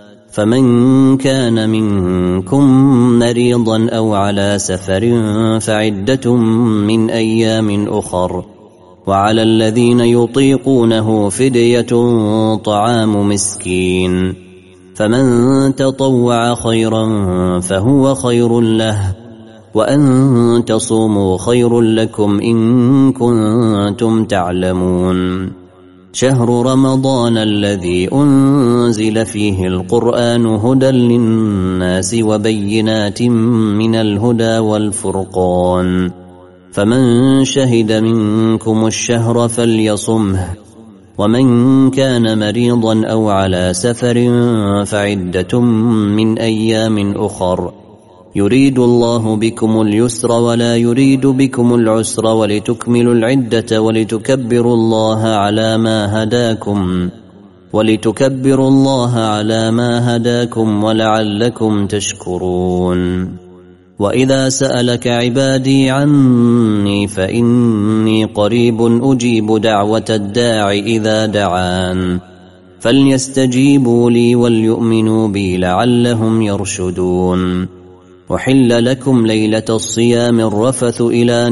فمن كان منكم مريضا أو على سفر فعدة من أيام أخر وعلى الذين يطيقونه فدية طعام مسكين فمن تطوع خيرا فهو خير له وأن تصوموا خير لكم إن كنتم تعلمون. شهر رمضان الذي أنزل فيه القرآن هدى للناس وبينات من الهدى والفرقان فمن شهد منكم الشهر فليصمه ومن كان مريضا أو على سفر فعدة من أيام أخر يريد الله بكم اليسر ولا يريد بكم العسر ولتكملوا العدة ولتكبروا الله على ما هداكم ولعلكم تشكرون. وإذا سألك عبادي عني فإني قريب أجيب دعوة الداع إذا دعان فليستجيبوا لي وليؤمنوا بي لعلهم يرشدون. وحل لكم ليلة الصيام الرفث إلى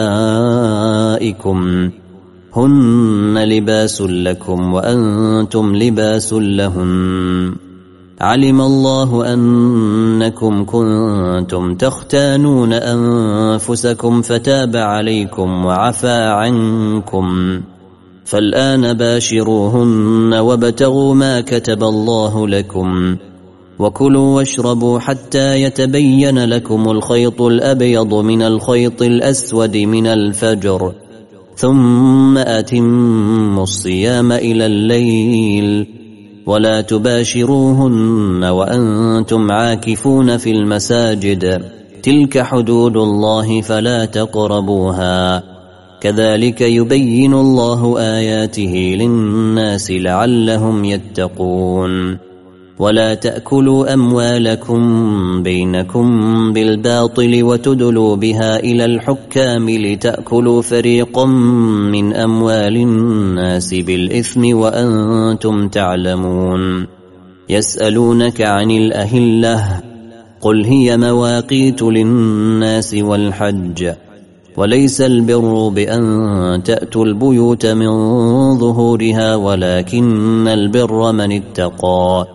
نسائكم هن لباس لكم وأنتم لباس لهن علم الله أنكم كنتم تختانون أنفسكم فتاب عليكم وعفى عنكم فالآن باشروهن وابتغوا ما كتب الله لكم وكلوا واشربوا حتى يتبين لكم الخيط الأبيض من الخيط الأسود من الفجر ثم أتموا الصيام إلى الليل ولا تباشروهن وأنتم عاكفون في المساجد تلك حدود الله فلا تقربوها كذلك يبين الله آياته للناس لعلهم يتقون. ولا تأكلوا أموالكم بينكم بالباطل وتدلوا بها إلى الحكام لتأكلوا فريقا من أموال الناس بالإثم وأنتم تعلمون. يسألونك عن الأهلة قل هي مواقيت للناس والحج وليس البر بأن تأتوا البيوت من ظهورها ولكن البر من اتقى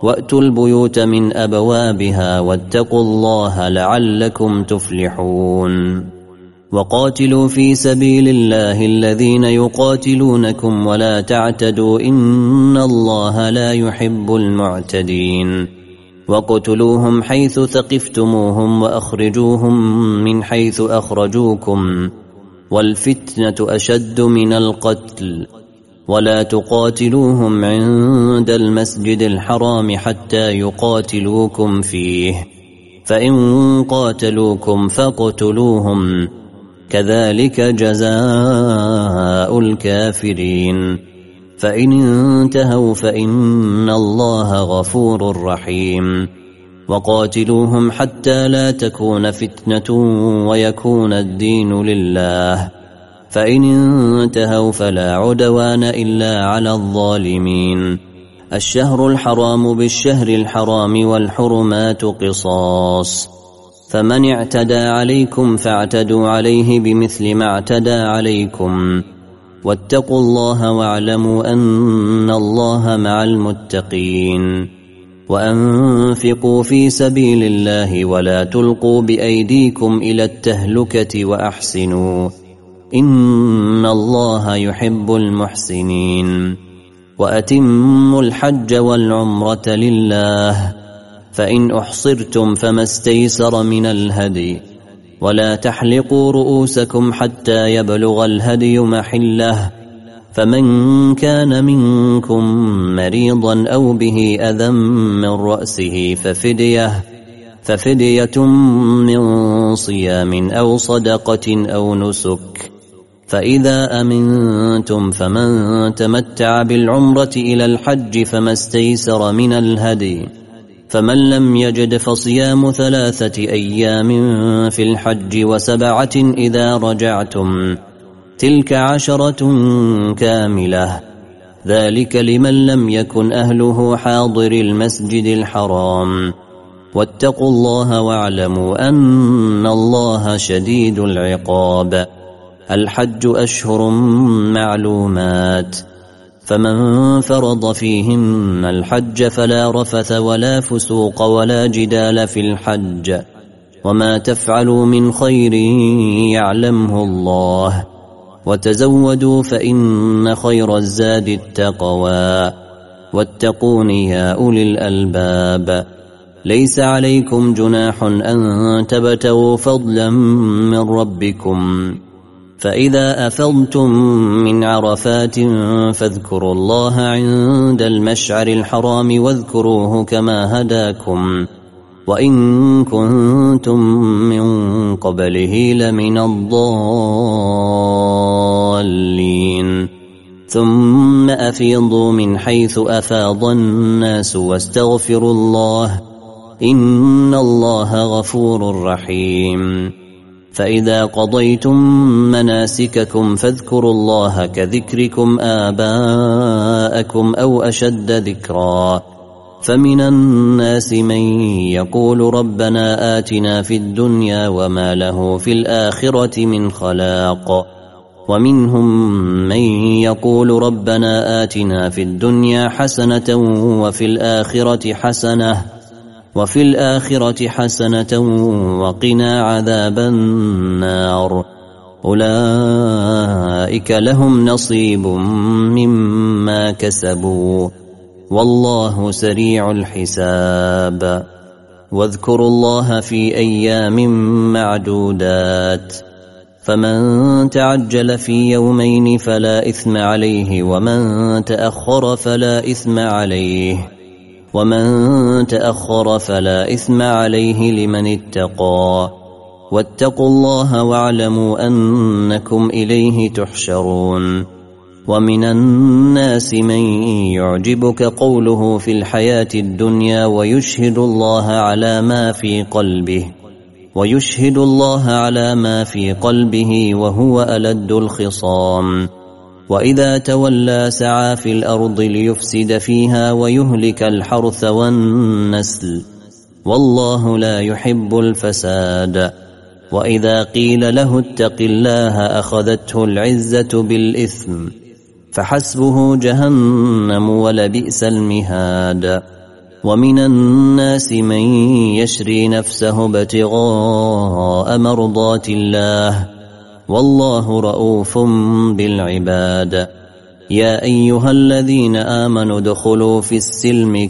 وأتوا البيوت من أبوابها واتقوا الله لعلكم تفلحون وقاتلوا في سبيل الله الذين يقاتلونكم ولا تعتدوا إن الله لا يحب المعتدين وقتلوهم حيث ثقفتموهم وأخرجوهم من حيث أخرجوكم والفتنة أشد من القتل ولا تقاتلوهم عند المسجد الحرام حتى يقاتلوكم فيه فإن قاتلوكم فاقتلوهم كذلك جزاء الكافرين فإن انتهوا فإن الله غفور رحيم وقاتلوهم حتى لا تكون فتنة ويكون الدين لله فإن انتهوا فلا عدوان إلا على الظالمين الشهر الحرام بالشهر الحرام والحرمات قصاص فمن اعتدى عليكم فاعتدوا عليه بمثل ما اعتدى عليكم واتقوا الله واعلموا أن الله مع المتقين وأنفقوا في سبيل الله ولا تلقوا بأيديكم إلى التهلكة وأحسنوا إن الله يحب المحسنين وأتموا الحج والعمرة لله فإن أحصرتم فما استيسر من الهدي ولا تحلقوا رؤوسكم حتى يبلغ الهدي محله فمن كان منكم مريضا أو به أذى من رأسه ففدية من صيام أو صدقة أو نسك فإذا أمنتم فمن تمتع بالعمرة إلى الحج فما استيسر من الهدي فمن لم يجد فصيام 3 أيام في الحج و7 إذا رجعتم تلك 10 كاملة ذلك لمن لم يكن أهله حاضر المسجد الحرام واتقوا الله واعلموا أن الله شديد العقاب الحج أشهر معلومات فمن فرض فيهن الحج فلا رفث ولا فسوق ولا جدال في الحج وما تفعلوا من خير يعلمه الله وتزودوا فإن خير الزاد التقوى واتقون يا أولي الألباب ليس عليكم جناح أن تبتغوا فضلا من ربكم فإذا أفضتم من عرفات فاذكروا الله عند المشعر الحرام واذكروه كما هداكم وإن كنتم من قبله لمن الضالين ثم أفيضوا من حيث أفاض الناس واستغفروا الله إن الله غفور رحيم فإذا قضيتم مناسككم فاذكروا الله كذكركم آباءكم أو أشد ذكرا فمن الناس من يقول ربنا آتنا في الدنيا وما له في الآخرة من خلاق ومنهم من يقول ربنا آتنا في الدنيا حسنة وفي الآخرة حسنة وقنا عذاب النار أولئك لهم نصيب مما كسبوا والله سريع الحساب واذكروا الله في أيام معدودات فمن تعجل في يومين فلا إثم عليه ومن تأخر فلا إثم عليه لمن اتقى واتقوا الله واعلموا أنكم إليه تحشرون ومن الناس من يعجبك قوله في الحياة الدنيا ويشهد الله على ما في قلبه وهو ألد الخصام وإذا تولى سعى في الأرض ليفسد فيها ويهلك الحرث والنسل والله لا يحب الفساد وإذا قيل له اتق الله أخذته العزة بالإثم فحسبه جهنم ولبئس المهاد ومن الناس من يشري نفسه ابتغاء مرضات الله والله رؤوف بالعباد. يا أيها الذين آمنوا ادخلوا في السلم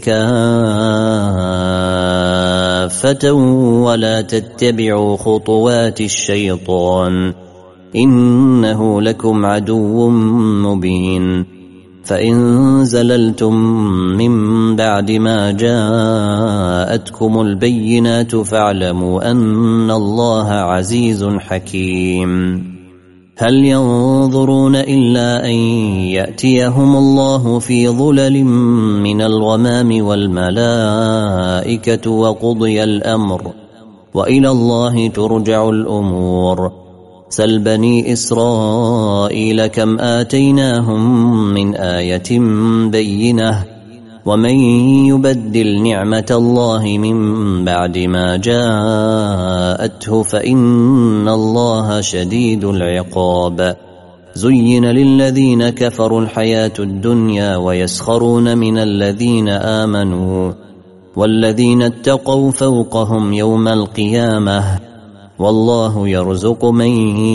كافة ولا تتبعوا خطوات الشيطان إنه لكم عدو مبين. فإن زللتم من بعد ما جاءتكم البينات فاعلموا أن الله عزيز حكيم. هل ينظرون إلا أن يأتيهم الله في ظلل من الغمام والملائكة وقضي الأمر وإلى الله ترجع الأمور. سل بني إسرائيل كم آتيناهم من آية بينة ومن يبدل نعمة الله من بعد ما جاءته فإن الله شديد العقاب. زين للذين كفروا الحياة الدنيا ويسخرون من الذين آمنوا والذين اتقوا فوقهم يوم القيامة والله يرزق من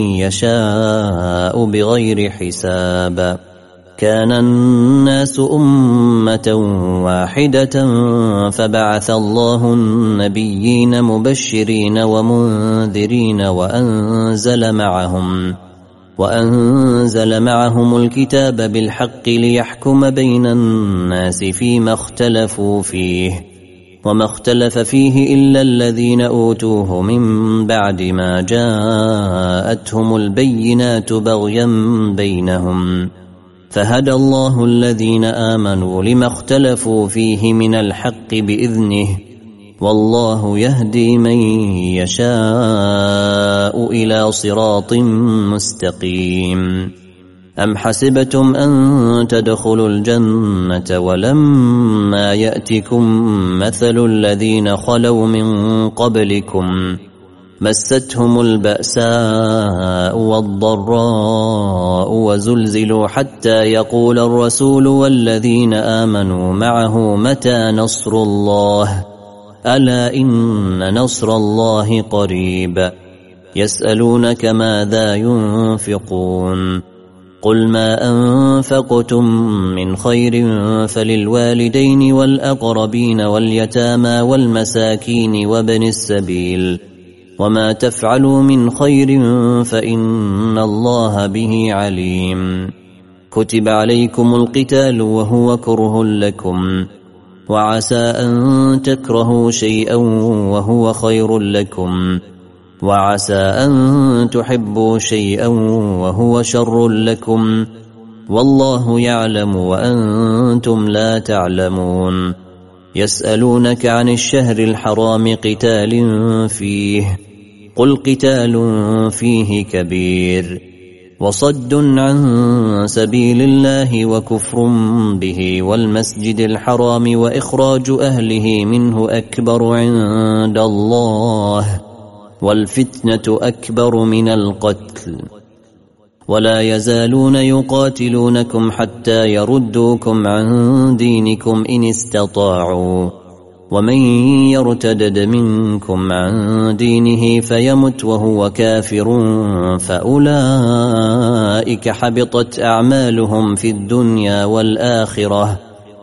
يشاء بغير حساب. كان الناس أمة واحدة فبعث الله النبيين مبشرين ومنذرين وأنزل معهم الكتاب بالحق ليحكم بين الناس فيما اختلفوا فيه وما اختلف فيه إلا الذين أوتوه من بعد ما جاءتهم البينات بغيا بينهم فهدى الله الذين آمنوا لما اختلفوا فيه من الحق بإذنه والله يهدي من يشاء إلى صراط مستقيم. أم حسبتم أن تدخلوا الجنة ولما يأتكم مثل الذين خلوا من قبلكم مستهم البأساء والضراء وزلزلوا حتى يقول الرسول والذين آمنوا معه متى نصر الله ألا إن نصر الله قريب. يسألونك ماذا ينفقون قل ما أنفقتم من خير فللوالدين والأقربين واليتامى والمساكين وابن السبيل وما تفعلوا من خير فإن الله به عليم. كتب عليكم القتال وهو كره لكم وعسى أن تكرهوا شيئا وهو خير لكم وعسى أن تحبوا شيئا وهو شر لكم والله يعلم وأنتم لا تعلمون. يسألونك عن الشهر الحرام قتال فيه قل قتال فيه كبير وصد عن سبيل الله وكفر به والمسجد الحرام وإخراج أهله منه أكبر عند الله والفتنة أكبر من القتل ولا يزالون يقاتلونكم حتى يردوكم عن دينكم إن استطاعوا ومن يرتدد منكم عن دينه فيمت وهو كافر فأولئك حبطت أعمالهم في الدنيا والآخرة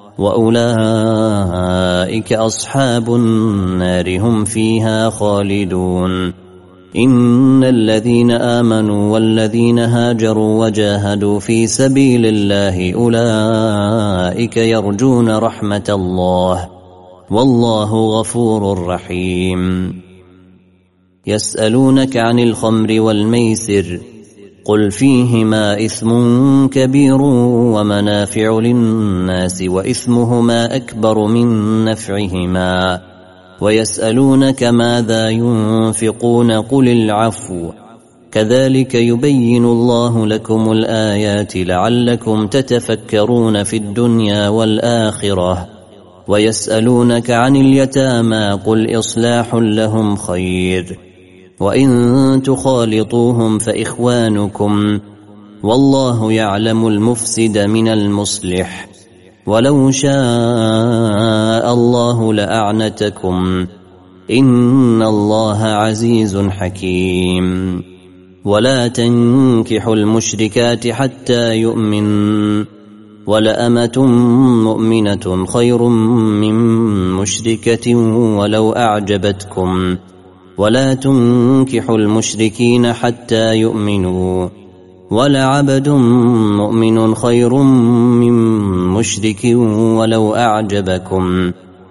وأولئك أصحاب النار هم فيها خالدون. إن الذين آمنوا والذين هاجروا وجاهدوا في سبيل الله أولئك يرجون رحمة الله والله غفور رحيم. يسألونك عن الخمر والميسر قل فيهما إثم كبير ومنافع للناس وإثمهما أكبر من نفعهما ويسألونك ماذا ينفقون قل العفو كذلك يبين الله لكم الآيات لعلكم تتفكرون في الدنيا والآخرة. ويسألونك عن اليتامى قل إصلاح لهم خير وإن تخالطوهم فإخوانكم والله يعلم المفسد من المصلح ولو شاء الله لأعنتكم إن الله عزيز حكيم ولا تنكحوا المشركات حتى يؤمنوا ولأمة مؤمنة خير من مشركة ولو أعجبتكم ولا تنكحوا المشركين حتى يؤمنوا ولعبد مؤمن خير من مشرك ولو أعجبكم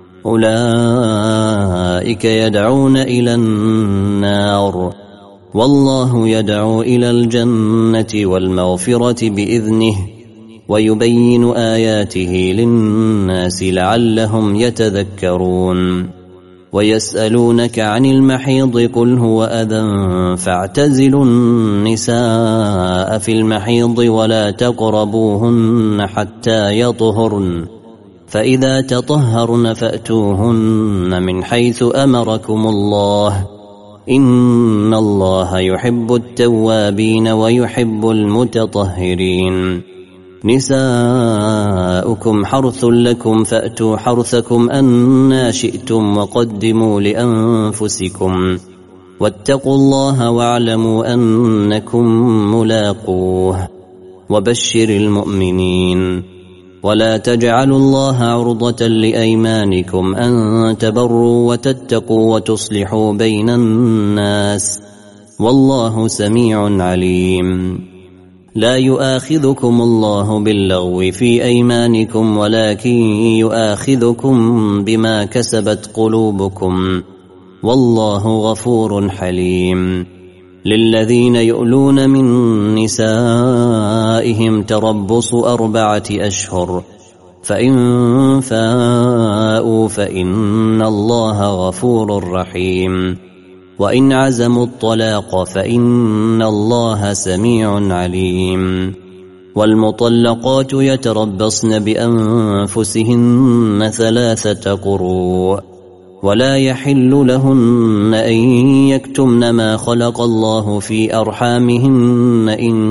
أولئك يدعون إلى النار والله يدعو إلى الجنة والمغفرة بإذنه ويبين آياته للناس لعلهم يتذكرون ويسألونك عن المحيض قل هو أذى فاعتزلوا النساء في المحيض ولا تقربوهن حتى يطهرن فإذا تطهرن فأتوهن من حيث أمركم الله إن الله يحب التوابين ويحب المتطهرين نساؤكم حرث لكم فأتوا حرثكم أنى شئتم وقدموا لأنفسكم واتقوا الله واعلموا أنكم ملاقوه وبشر المؤمنين ولا تجعلوا الله عرضة لأيمانكم أن تبروا وتتقوا وتصلحوا بين الناس والله سميع عليم لا يؤاخذكم الله باللغو في أيمانكم ولكن يؤاخذكم بما كسبت قلوبكم والله غفور حليم للذين يؤلون من نسائهم تربص 4 أشهر فإن فاءوا فإن الله غفور رحيم وإن عزموا الطلاق فإن الله سميع عليم والمطلقات يتربصن بأنفسهن 3 قروء ولا يحل لهن أن يكتمن ما خلق الله في أرحامهن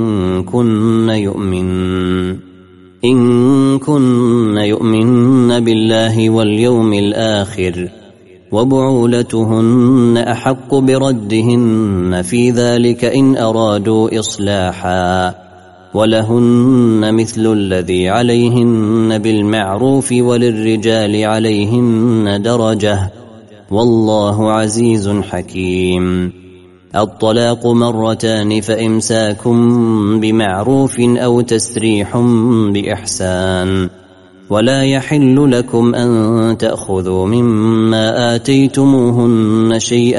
إن كن يؤمن بالله واليوم الآخر وبعولتهن أحق بردهن في ذلك إن أرادوا إصلاحا ولهن مثل الذي عليهن بالمعروف وللرجال عليهن درجة والله عزيز حكيم الطلاق 2 فإمساك بمعروف أو تسريح بإحسان ولا يحل لكم أن تأخذوا مما آتيتموهن شيئا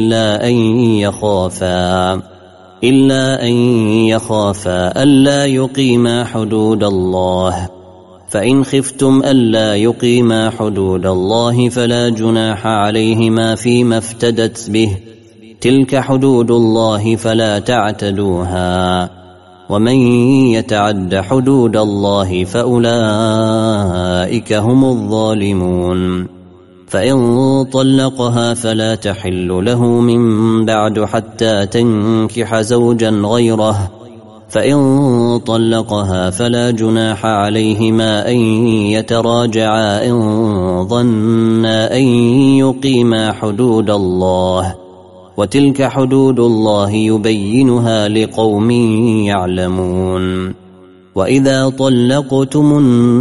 إلا أن يخافا ألا يقيما حدود الله فإن خفتم ألا يقيما حدود الله فلا جناح عليهما فيما افتدت به تلك حدود الله فلا تعتدوها ومن يتعد حدود الله فأولئك هم الظالمون فإن طلقها فلا تحل له من بعد حتى تنكح زوجا غيره فإن طلقها فلا جناح عليهما أن يتراجعا إن ظنا أن يقيما حدود الله وتلك حدود الله يبينها لقوم يعلمون وإذا طلقتم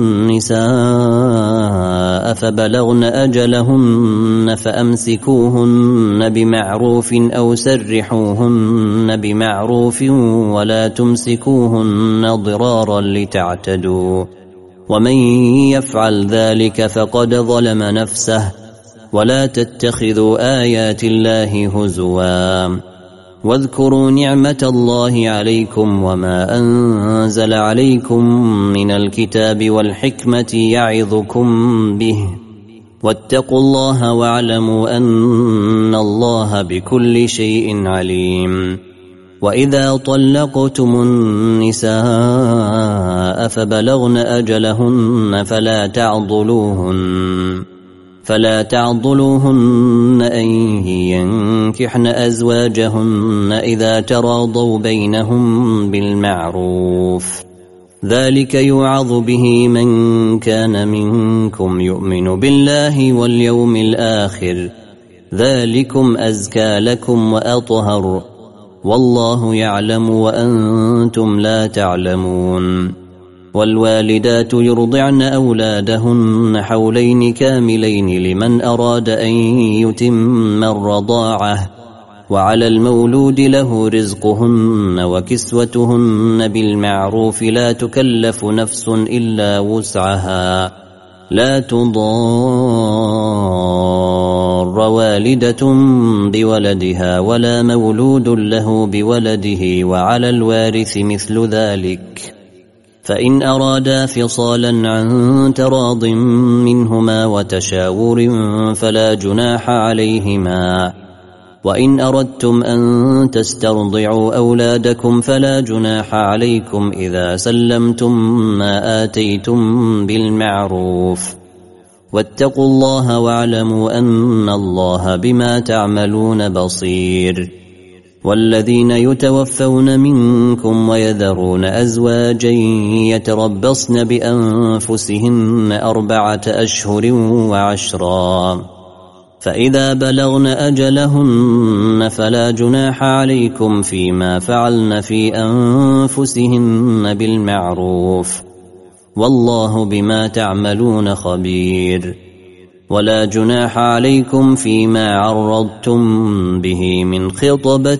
النساء فبلغن أجلهن فأمسكوهن بمعروف أو سرحوهن بمعروف ولا تمسكوهن ضرارا لتعتدوا ومن يفعل ذلك فقد ظلم نفسه ولا تتخذوا آيات الله هزوا واذكروا نعمة الله عليكم وما أنزل عليكم من الكتاب والحكمة يعظكم به واتقوا الله واعلموا أن الله بكل شيء عليم وإذا طلقتم النساء فبلغن أجلهن فلا تعضلوهن أن ينكحن أزواجهن إذا تراضوا بينهم بالمعروف ذلك يوعظ به من كان منكم يؤمن بالله واليوم الآخر ذلكم أزكى لكم وأطهر والله يعلم وأنتم لا تعلمون والوالدات يرضعن أولادهن حولين كاملين لمن أراد أن يتم الرضاعة وعلى المولود له رزقهن وكسوتهن بالمعروف لا تكلف نفس إلا وسعها لا تضار والدة بولدها ولا مولود له بولده وعلى الوارث مثل ذلك فإن أرادا فصالا عن تراض منهما وتشاور فلا جناح عليهما وإن أردتم أن تسترضعوا أولادكم فلا جناح عليكم إذا سلمتم ما آتيتم بالمعروف واتقوا الله واعلموا أن الله بما تعملون بصير والذين يتوفون منكم ويذرون أزواجا يتربصن بأنفسهن 4 أشهر وعشرا فإذا بلغن أجلهن فلا جناح عليكم فيما فعلن في أنفسهن بالمعروف والله بما تعملون خبير ولا جناح عليكم فيما عرضتم به من خطبة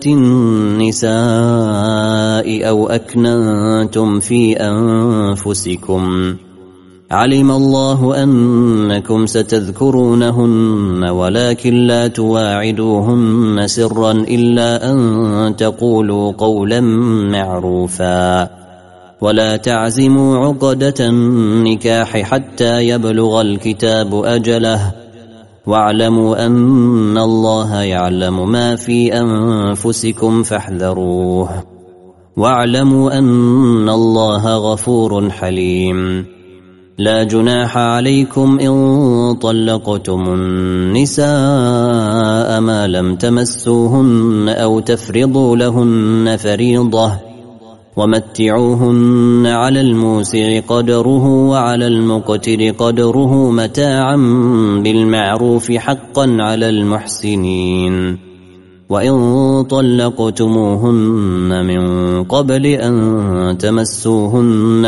النساء أو أكننتم في أنفسكم علم الله أنكم ستذكرونهن ولكن لا تواعدوهن سرا إلا أن تقولوا قولا معروفا ولا تعزموا عقدة النكاح حتى يبلغ الكتاب أجله واعلموا أن الله يعلم ما في أنفسكم فاحذروه واعلموا أن الله غفور حليم لا جناح عليكم إن طلقتم النساء ما لم تمسوهن أو تفرضوا لهن فريضة ومتعوهن على الموسع قدره وعلى المقتر قدره متاعا بالمعروف حقا على المحسنين وإن طلقتموهن من قبل أن تمسوهن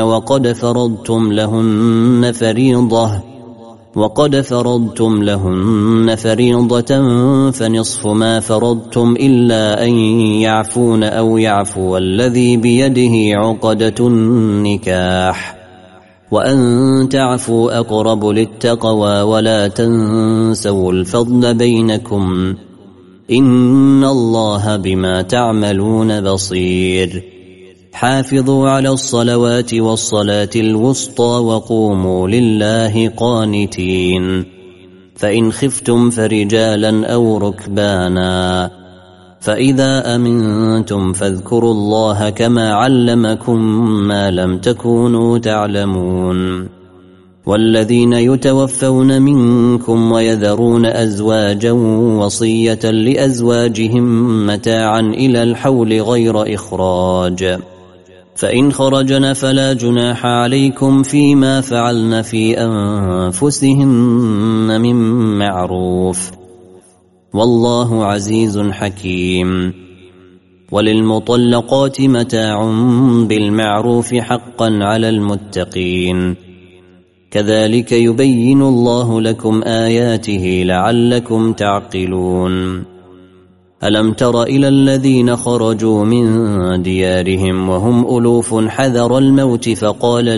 وقد فرضتم لهن فريضة فنصف ما فرضتم إلا أن يعفون أو يعفو الذي بيده عقدة النكاح وأن تعفوا أقرب للتقوى ولا تنسوا الفضل بينكم إن الله بما تعملون بصير حافظوا على الصلوات والصلاة الوسطى وقوموا لله قانتين فإن خفتم فرجالا أو ركبانا فإذا أمنتم فاذكروا الله كما علمكم ما لم تكونوا تعلمون والذين يتوفون منكم ويذرون أزواجا وصية لأزواجهم متاعا إلى الحول غير إخراج فإن خرجن فلا جناح عليكم فيما فعلن في أنفسهن من معروف والله عزيز حكيم وللمطلقات متاع بالمعروف حقا على المتقين كذلك يبين الله لكم آياته لعلكم تعقلون ألم تر إلى الذين خرجوا من ديارهم وهم ألوف حذر الموت فقال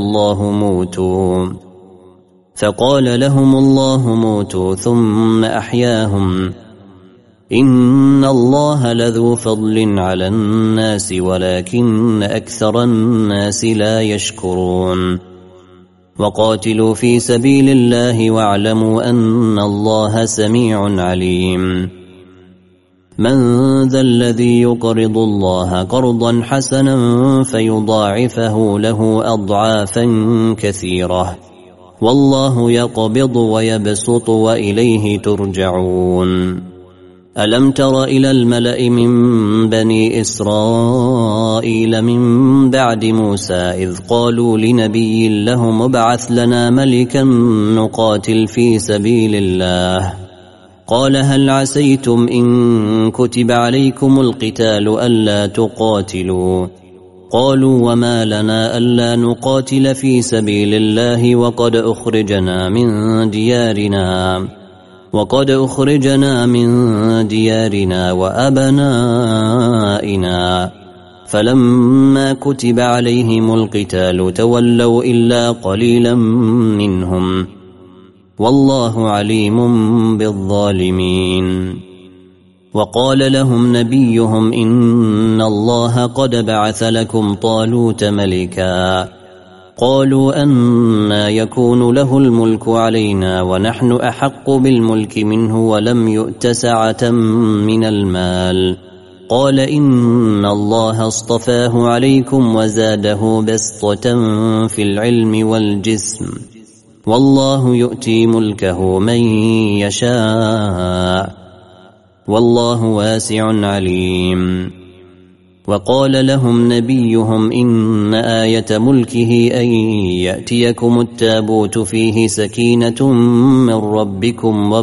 لهم الله موتوا ثم أحياهم إن الله لذو فضل على الناس ولكن أكثر الناس لا يشكرون وقاتلوا في سبيل الله واعلموا أن الله سميع عليم من ذا الذي يقرض الله قرضا حسنا فيضاعفه له أضعافا كثيرة والله يقبض ويبسط وإليه ترجعون ألم تر إلى الملأ من بني إسرائيل من بعد موسى إذ قالوا لنبي لهم ابعث لنا ملكا نقاتل في سبيل الله قال هل عسيتم إن كتب عليكم القتال ألا تقاتلوا قالوا وما لنا ألا نقاتل في سبيل الله وقد أخرجنا من ديارنا وأبنائنا فلما كتب عليهم القتال تولوا إلا قليلا منهم والله عليم بالظالمين وقال لهم نبيهم إن الله قد بعث لكم طالوت ملكا قالوا أنى يكون له الملك علينا ونحن أحق بالملك منه ولم يؤت سعة من المال قال إن الله اصطفاه عليكم وزاده بسطة في العلم والجسم والله يؤتي ملكه من يشاء والله واسع عليم وقال لهم نبيهم إن آية ملكه أن يأتيكم التابوت فيه سكينة من ربكم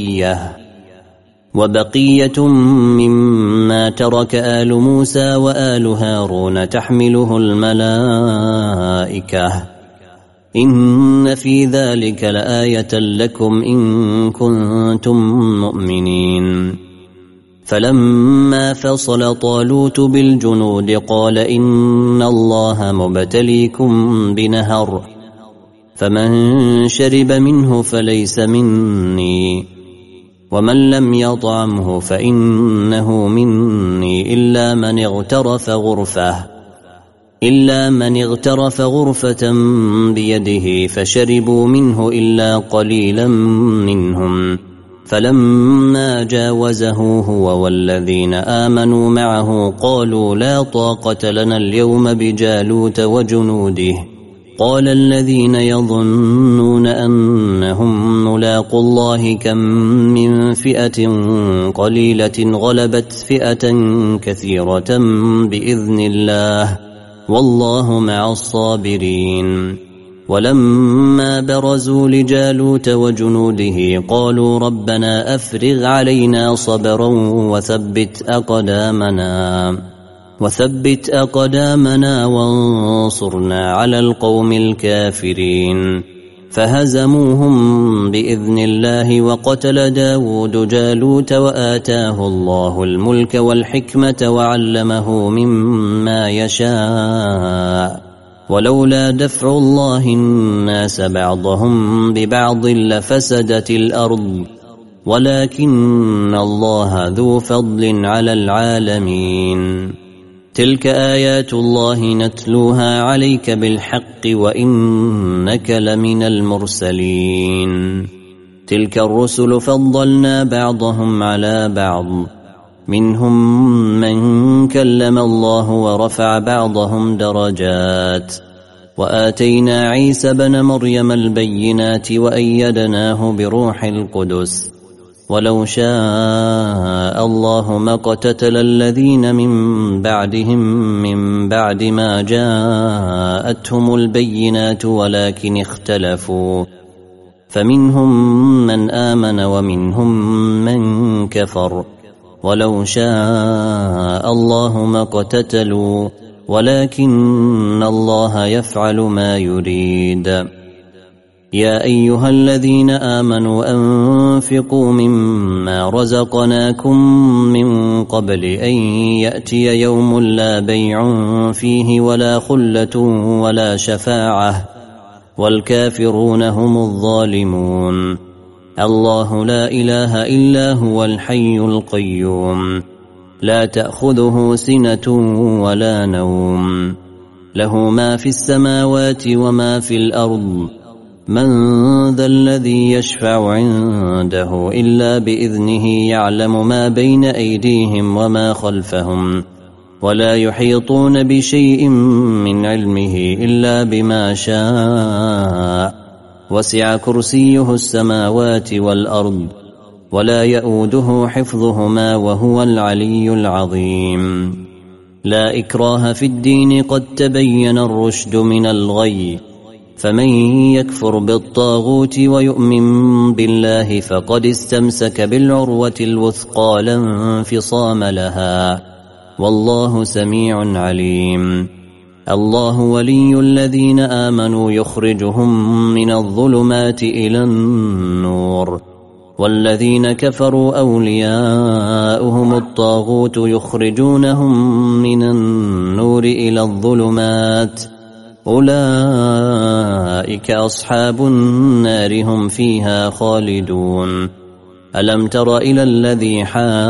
وبقية مما ترك آل موسى وآل هارون تحمله الملائكة إن في ذلك لآية لكم إن كنتم مؤمنين فلما فصل طالوت بالجنود قال إن الله مبتليكم بنهر فمن شرب منه فليس مني ومن لم يطعمه فإنه مني إلا من اغترف غرفة بيده فشربوا منه إلا قليلا منهم فلما جاوزه هو والذين آمنوا معه قالوا لا طاقة لنا اليوم بجالوت وجنوده قال الذين يظنون أنهم ملاقو الله كم من فئة قليلة غلبت فئة كثيرة بإذن الله والله مع الصابرين ولما برزوا لجالوت وجنوده قالوا ربنا أفرغ علينا صبرا وثبت أقدامنا وانصرنا على القوم الكافرين فهزموهم بإذن الله وقتل داود جالوت وآتاه الله الملك والحكمة وعلمه مما يشاء ولولا دفع الله الناس بعضهم ببعض لفسدت الأرض ولكن الله ذو فضل على العالمين تلك آيات الله نتلوها عليك بالحق وإنك لمن المرسلين تلك الرسل فضلنا بعضهم على بعض منهم من كلم الله ورفع بعضهم درجات وآتينا عيسى بن مريم البينات وأيدناه بروح القدس ولو شاء الله ما اقتتل الذين من بعدهم من بعد ما جاءتهم البينات ولكن اختلفوا فمنهم من آمن ومنهم من كفر ولو شاء الله ما اقتتلوا ولكن الله يفعل ما يريد يا أيها الذين آمنوا أنفقوا مما رزقناكم من قبل أن يأتي يوم لا بيع فيه ولا خلة ولا شفاعة والكافرون هم الظالمون الله لا إله إلا هو الحي القيوم لا تأخذه سنة ولا نوم له ما في السماوات وما في الأرض من ذا الذي يشفع عنده إلا بإذنه يعلم ما بين أيديهم وما خلفهم ولا يحيطون بشيء من علمه إلا بما شاء وسع كرسيه السماوات والأرض ولا يؤوده حفظهما وهو العلي العظيم. لا إكراه في الدين قد تبين الرشد من الغي، فمن يكفر بالطاغوت ويؤمن بالله فقد استمسك بالعروة الوثقى لا انفصام لها، والله سميع عليم. الله ولي الذين آمنوا يخرجهم من الظلمات إلى النور، والذين كفروا أولياؤهم الطاغوت يخرجونهم من النور إلى الظلمات، أولئك أصحاب النار هم فيها خالدون. ألم تر إلى الذي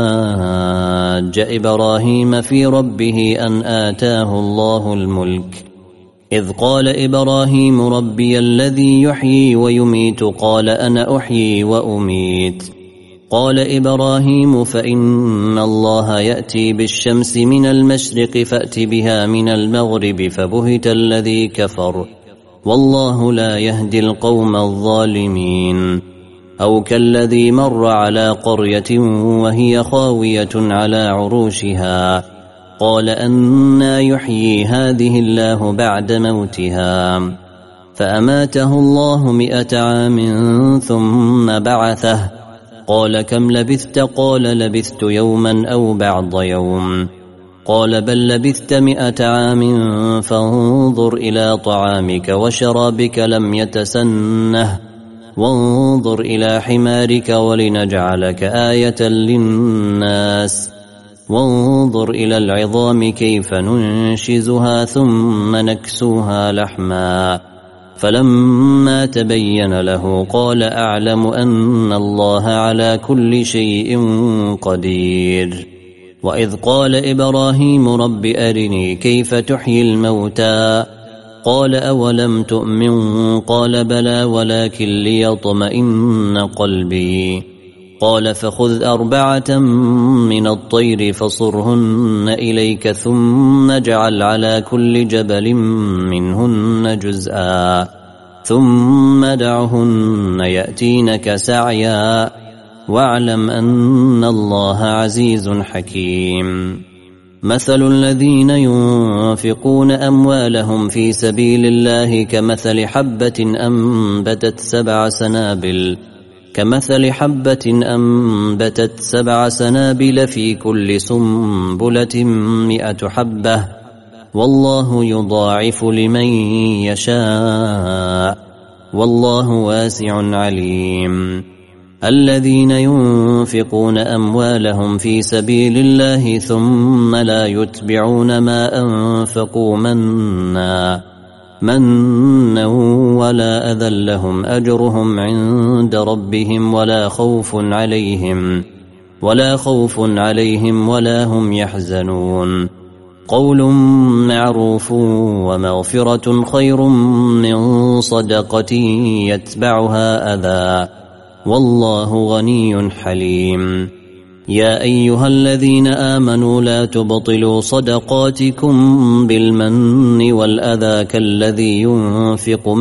حاج إبراهيم في ربه أن آتاه الله الملك، إذ قال إبراهيم ربي الذي يحيي ويميت قال أنا أحيي وأميت. قال إبراهيم فإن الله يأتي بالشمس من المشرق فأت بها من المغرب، فبهت الذي كفر والله لا يهدي القوم الظالمين. أو كالذي مر على قرية وهي خاوية على عروشها قال أنى يحيي هذه الله بعد موتها، فأماته الله 100 عام ثم بعثه، قال كم لبثت؟ قال لبثت يوما أو بعض يوم، قال بل لبثت 100 عام فانظر إلى طعامك وشرابك لم يتسنه، وانظر إلى حمارك ولنجعلك آية للناس، وانظر إلى العظام كيف ننشزها ثم نكسوها لحما، فلما تبين له قال أعلم أن الله على كل شيء قدير. وإذ قال إبراهيم رب أرني كيف تحيي الموتى، قال أولم تؤمن؟ قال بلى ولكن ليطمئن قلبي، قال فخذ 4 من الطير فصرهن إليك ثم اجعل على كل جبل منهن جزءا ثم دعهن يأتينك سعيا، واعلم أن الله عزيز حكيم. مثل الذين ينفقون أموالهم في سبيل الله كمثل حبة أنبتت 7 سنابل في كل سنبلة 100 حبة، والله يضاعف لمن يشاء، والله واسع عليم. الذين ينفقون أموالهم في سبيل الله ثم لا يتبعون ما أنفقوا منا ولا أذى لهم أجرهم عند ربهم ولا خوف عليهم ولا هم يحزنون. قول معروف ومغفرة خير من صدقة يتبعها أذى، والله غني حليم. يا أيها الذين آمنوا لا تبطلوا صدقاتكم بالمن والأذى كالذي ينفق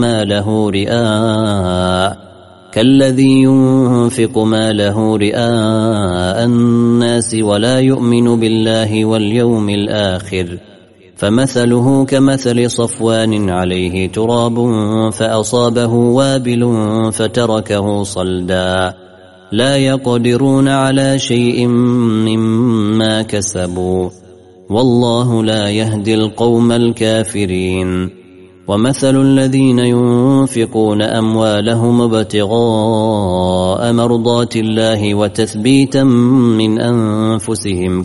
ماله رئاء الناس ولا يؤمن بالله واليوم الآخر، فمثله كمثل صفوان عليه تراب فأصابه وابل فتركه صلدا، لا يقدرون على شيء مما كسبوا، والله لا يهدي القوم الكافرين. ومثل الذين ينفقون أموالهم ابتغاء مرضات الله وتثبيتا من أنفسهم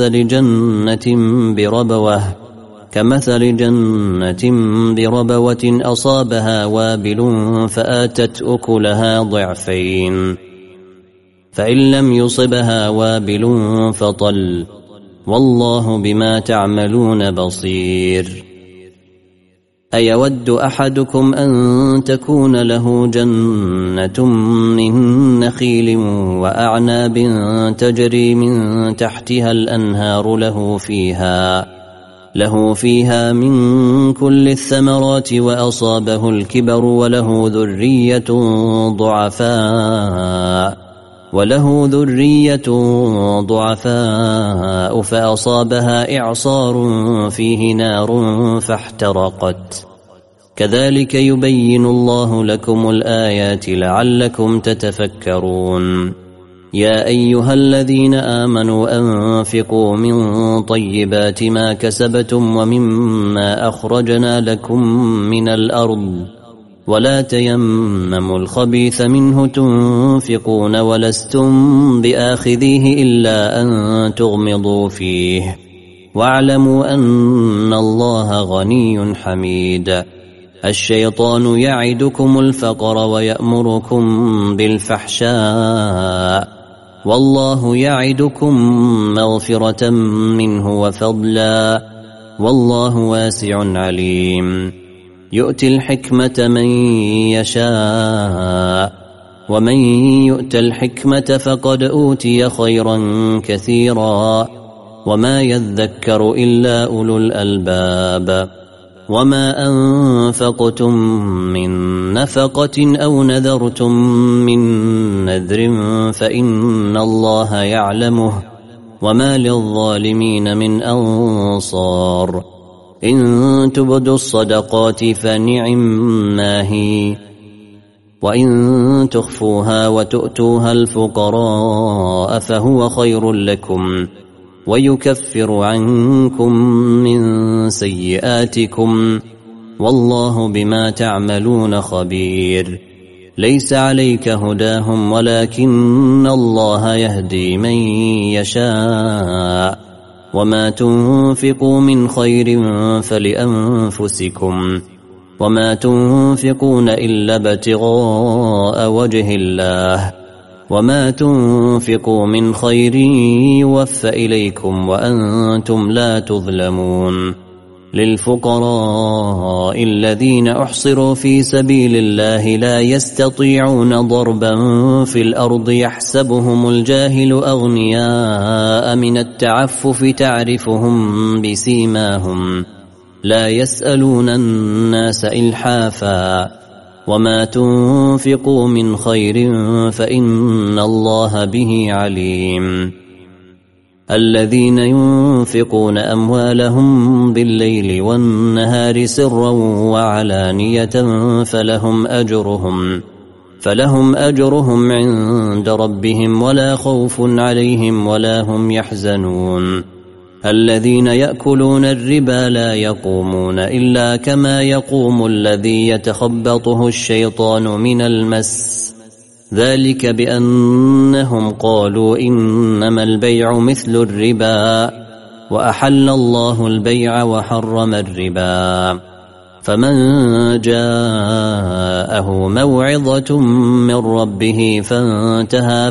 كمثل جنة بربوة أصابها وابل فآتت أكلها ضعفين، فإن لم يصبها وابل فطل، والله بما تعملون بصير. أيود أحدكم أن تكون له جنة من نخيل وأعناب تجري من تحتها الأنهار له فيها من كل الثمرات وأصابه الكبر وله ذرية ضعفاء وله ذرية ضعفاء فأصابها إعصار فيه نار فاحترقت. كذلك يبين الله لكم الآيات لعلكم تتفكرون. يا أيها الذين آمنوا أنفقوا من طيبات ما كسبتم ومما أخرجنا لكم من الأرض ولا تيمموا الخبيث منه تنفقون ولستم بآخذيه إلا أن تغمضوا فيه واعلموا أن الله غني حميد. الشيطان يعدكم الفقر ويأمركم بالفحشاء والله يعدكم مغفرة منه وفضلا والله واسع عليم. يؤتي الحكمة من يشاء ومن يؤت الحكمة فقد أوتي خيرا كثيرا وما يذكر إلا أولو الألباب. وما أنفقتم من نفقة أو نذرتم من نذر فإن الله يعلمه وما للظالمين من أنصار. إن تبدوا الصدقات فنعما هي وإن تخفوها وتؤتوها الفقراء فهو خير لكم ويكفر عنكم من سيئاتكم والله بما تعملون خبير. ليس عليك هداهم ولكن الله يهدي من يشاء وما تنفقوا من خير فلأنفسكم وما تنفقون إلا ابتغاء وجه الله وما تنفقوا من خير يوفى إليكم وأنتم لا تظلمون. للفقراء الذين أحصروا في سبيل الله لا يستطيعون ضربا في الأرض يحسبهم الجاهل أغنياء من التعفف تعرفهم بسيماهم لا يسألون الناس إلحافا وما تنفقوا من خير فإن الله به عليم. الذين ينفقون أموالهم بالليل والنهار سرا وعلانية فلهم أجرهم عند ربهم ولا خوف عليهم ولا هم يحزنون. الذين يأكلون الربا لا يقومون إلا كما يقوم الذي يتخبطه الشيطان من المس ذلك بأنهم قالوا إنما البيع مثل الربا وأحل الله البيع وحرم الربا. فمن جاءه موعظة من ربه فانتهى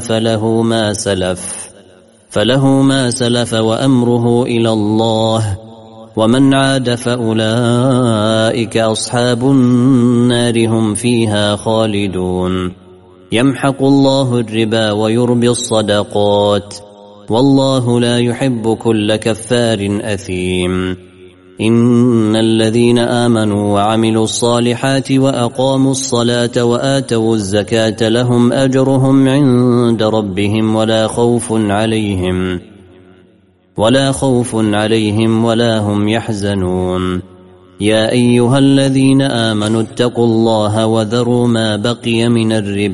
فله ما سلف وأمره إلى الله ومن عاد فأولئك أصحاب النار هم فيها خالدون. يمحق الله الربا ويربي الصدقات والله لا يحب كل كفار أثيم. إن الذين آمنوا وعملوا الصالحات وأقاموا الصلاة وآتوا الزكاة لهم أجرهم عند ربهم ولا خوف عليهم ولا هم يحزنون. يا أيها الذين آمنوا اتقوا الله وذروا ما بقي من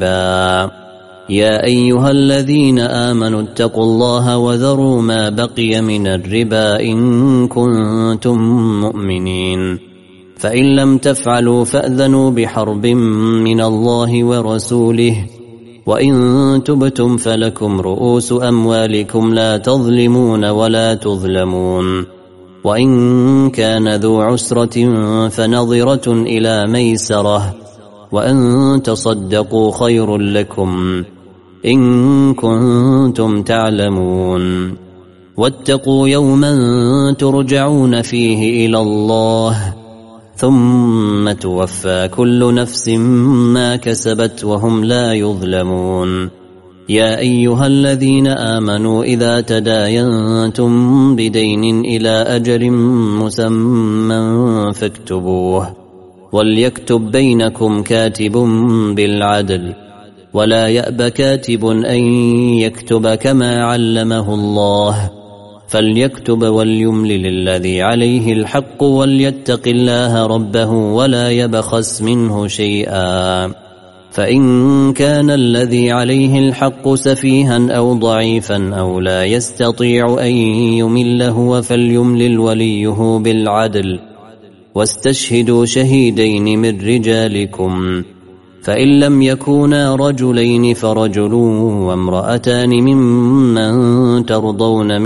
الربا إن كنتم مؤمنين. فإن لم تفعلوا فأذنوا بحرب من الله ورسوله وإن تبتم فلكم رؤوس أموالكم لا تظلمون ولا تظلمون. وإن كان ذو عسرة فنظرة إلى ميسرة وأن تصدقوا خير لكم إن كنتم تعلمون. واتقوا يوما ترجعون فيه إلى الله ثم توفى كل نفس ما كسبت وهم لا يظلمون. يا أيها الذين آمنوا إذا تداينتم بدين إلى أجل مسمى فاكتبوه وليكتب بينكم كاتب بالعدل ولا يأب كاتب أن يكتب كما علمه الله فليكتب وليملل الذي عليه الحق وليتق الله ربه ولا يبخس منه شيئا فإن كان الذي عليه الحق سفيها أو ضعيفا أو لا يستطيع أن يمل هو فليملل وليه بالعدل واستشهدوا شهيدين من رجالكم فإن لم يكونا رجلين فرجل وامرأتان ممن ترضون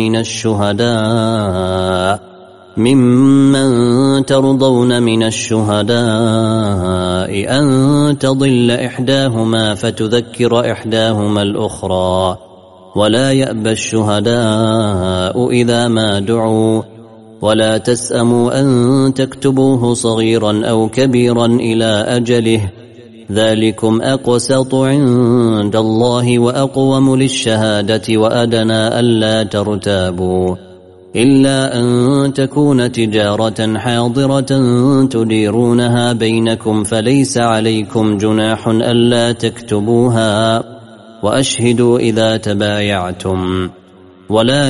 من الشهداء أن تضل إحداهما فتذكر إحداهما الأخرى ولا يأبى الشهداء إذا ما دعوا ولا تسأموا أن تكتبوه صغيرا أو كبيرا إلى أجله ذلكم أقسط عند الله وأقوم للشهادة وأدنى ألا ترتابوا إلا أن تكون تجارة حاضرة تديرونها بينكم فليس عليكم جناح ألا تكتبوها وأشهدوا إذا تبايعتم ولا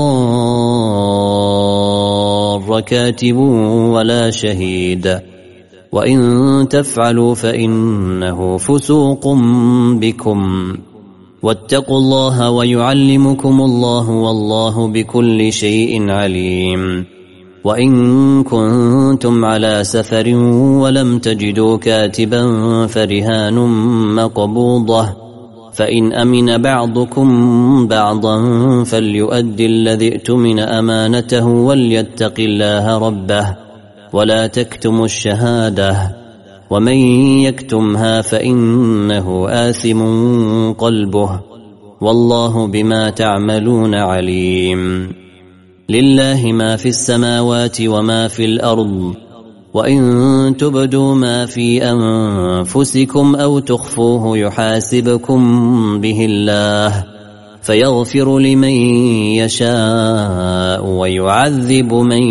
يضار كاتب ولا شهيد وإن تفعلوا فإنه فسوق بكم واتقوا الله ويعلمكم الله والله بكل شيء عليم وإن كنتم على سفر ولم تجدوا كاتبا فرهان مقبوضة فإن أمن بعضكم بعضا فليؤدي الذي ائتمن أمانته وليتق الله ربه ولا تكتموا الشهادة ومن يكتمها فإنه آثم قلبه والله بما تعملون عليم لله ما في السماوات وما في الأرض وإن تبدوا ما في أنفسكم أو تخفوه يحاسبكم به الله فيغفر لمن يشاء ويعذب من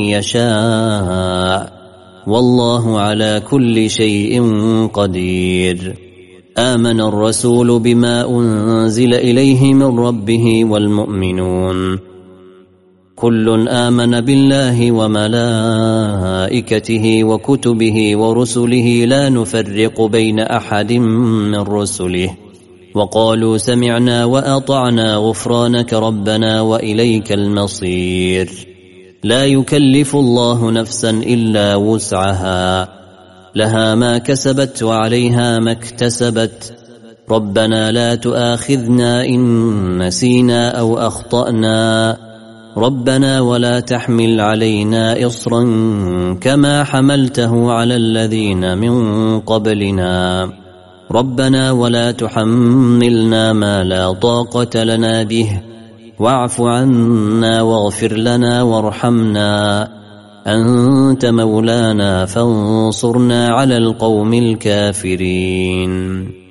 يشاء والله على كل شيء قدير آمن الرسول بما أنزل إليه من ربه والمؤمنون كل آمن بالله وملائكته وكتبه ورسله لا نفرق بين أحد من رسله وقالوا سمعنا وأطعنا غفرانك ربنا وإليك المصير لا يكلف الله نفسا إلا وسعها لها ما كسبت وعليها ما اكتسبت ربنا لا تؤاخذنا إن نسينا أو أخطأنا ربنا ولا تحمل علينا إصرا كما حملته على الذين من قبلنا ربنا ولا تحملنا ما لا طاقة لنا به واعف عنا واغفر لنا وارحمنا أنت مولانا فانصرنا على القوم الكافرين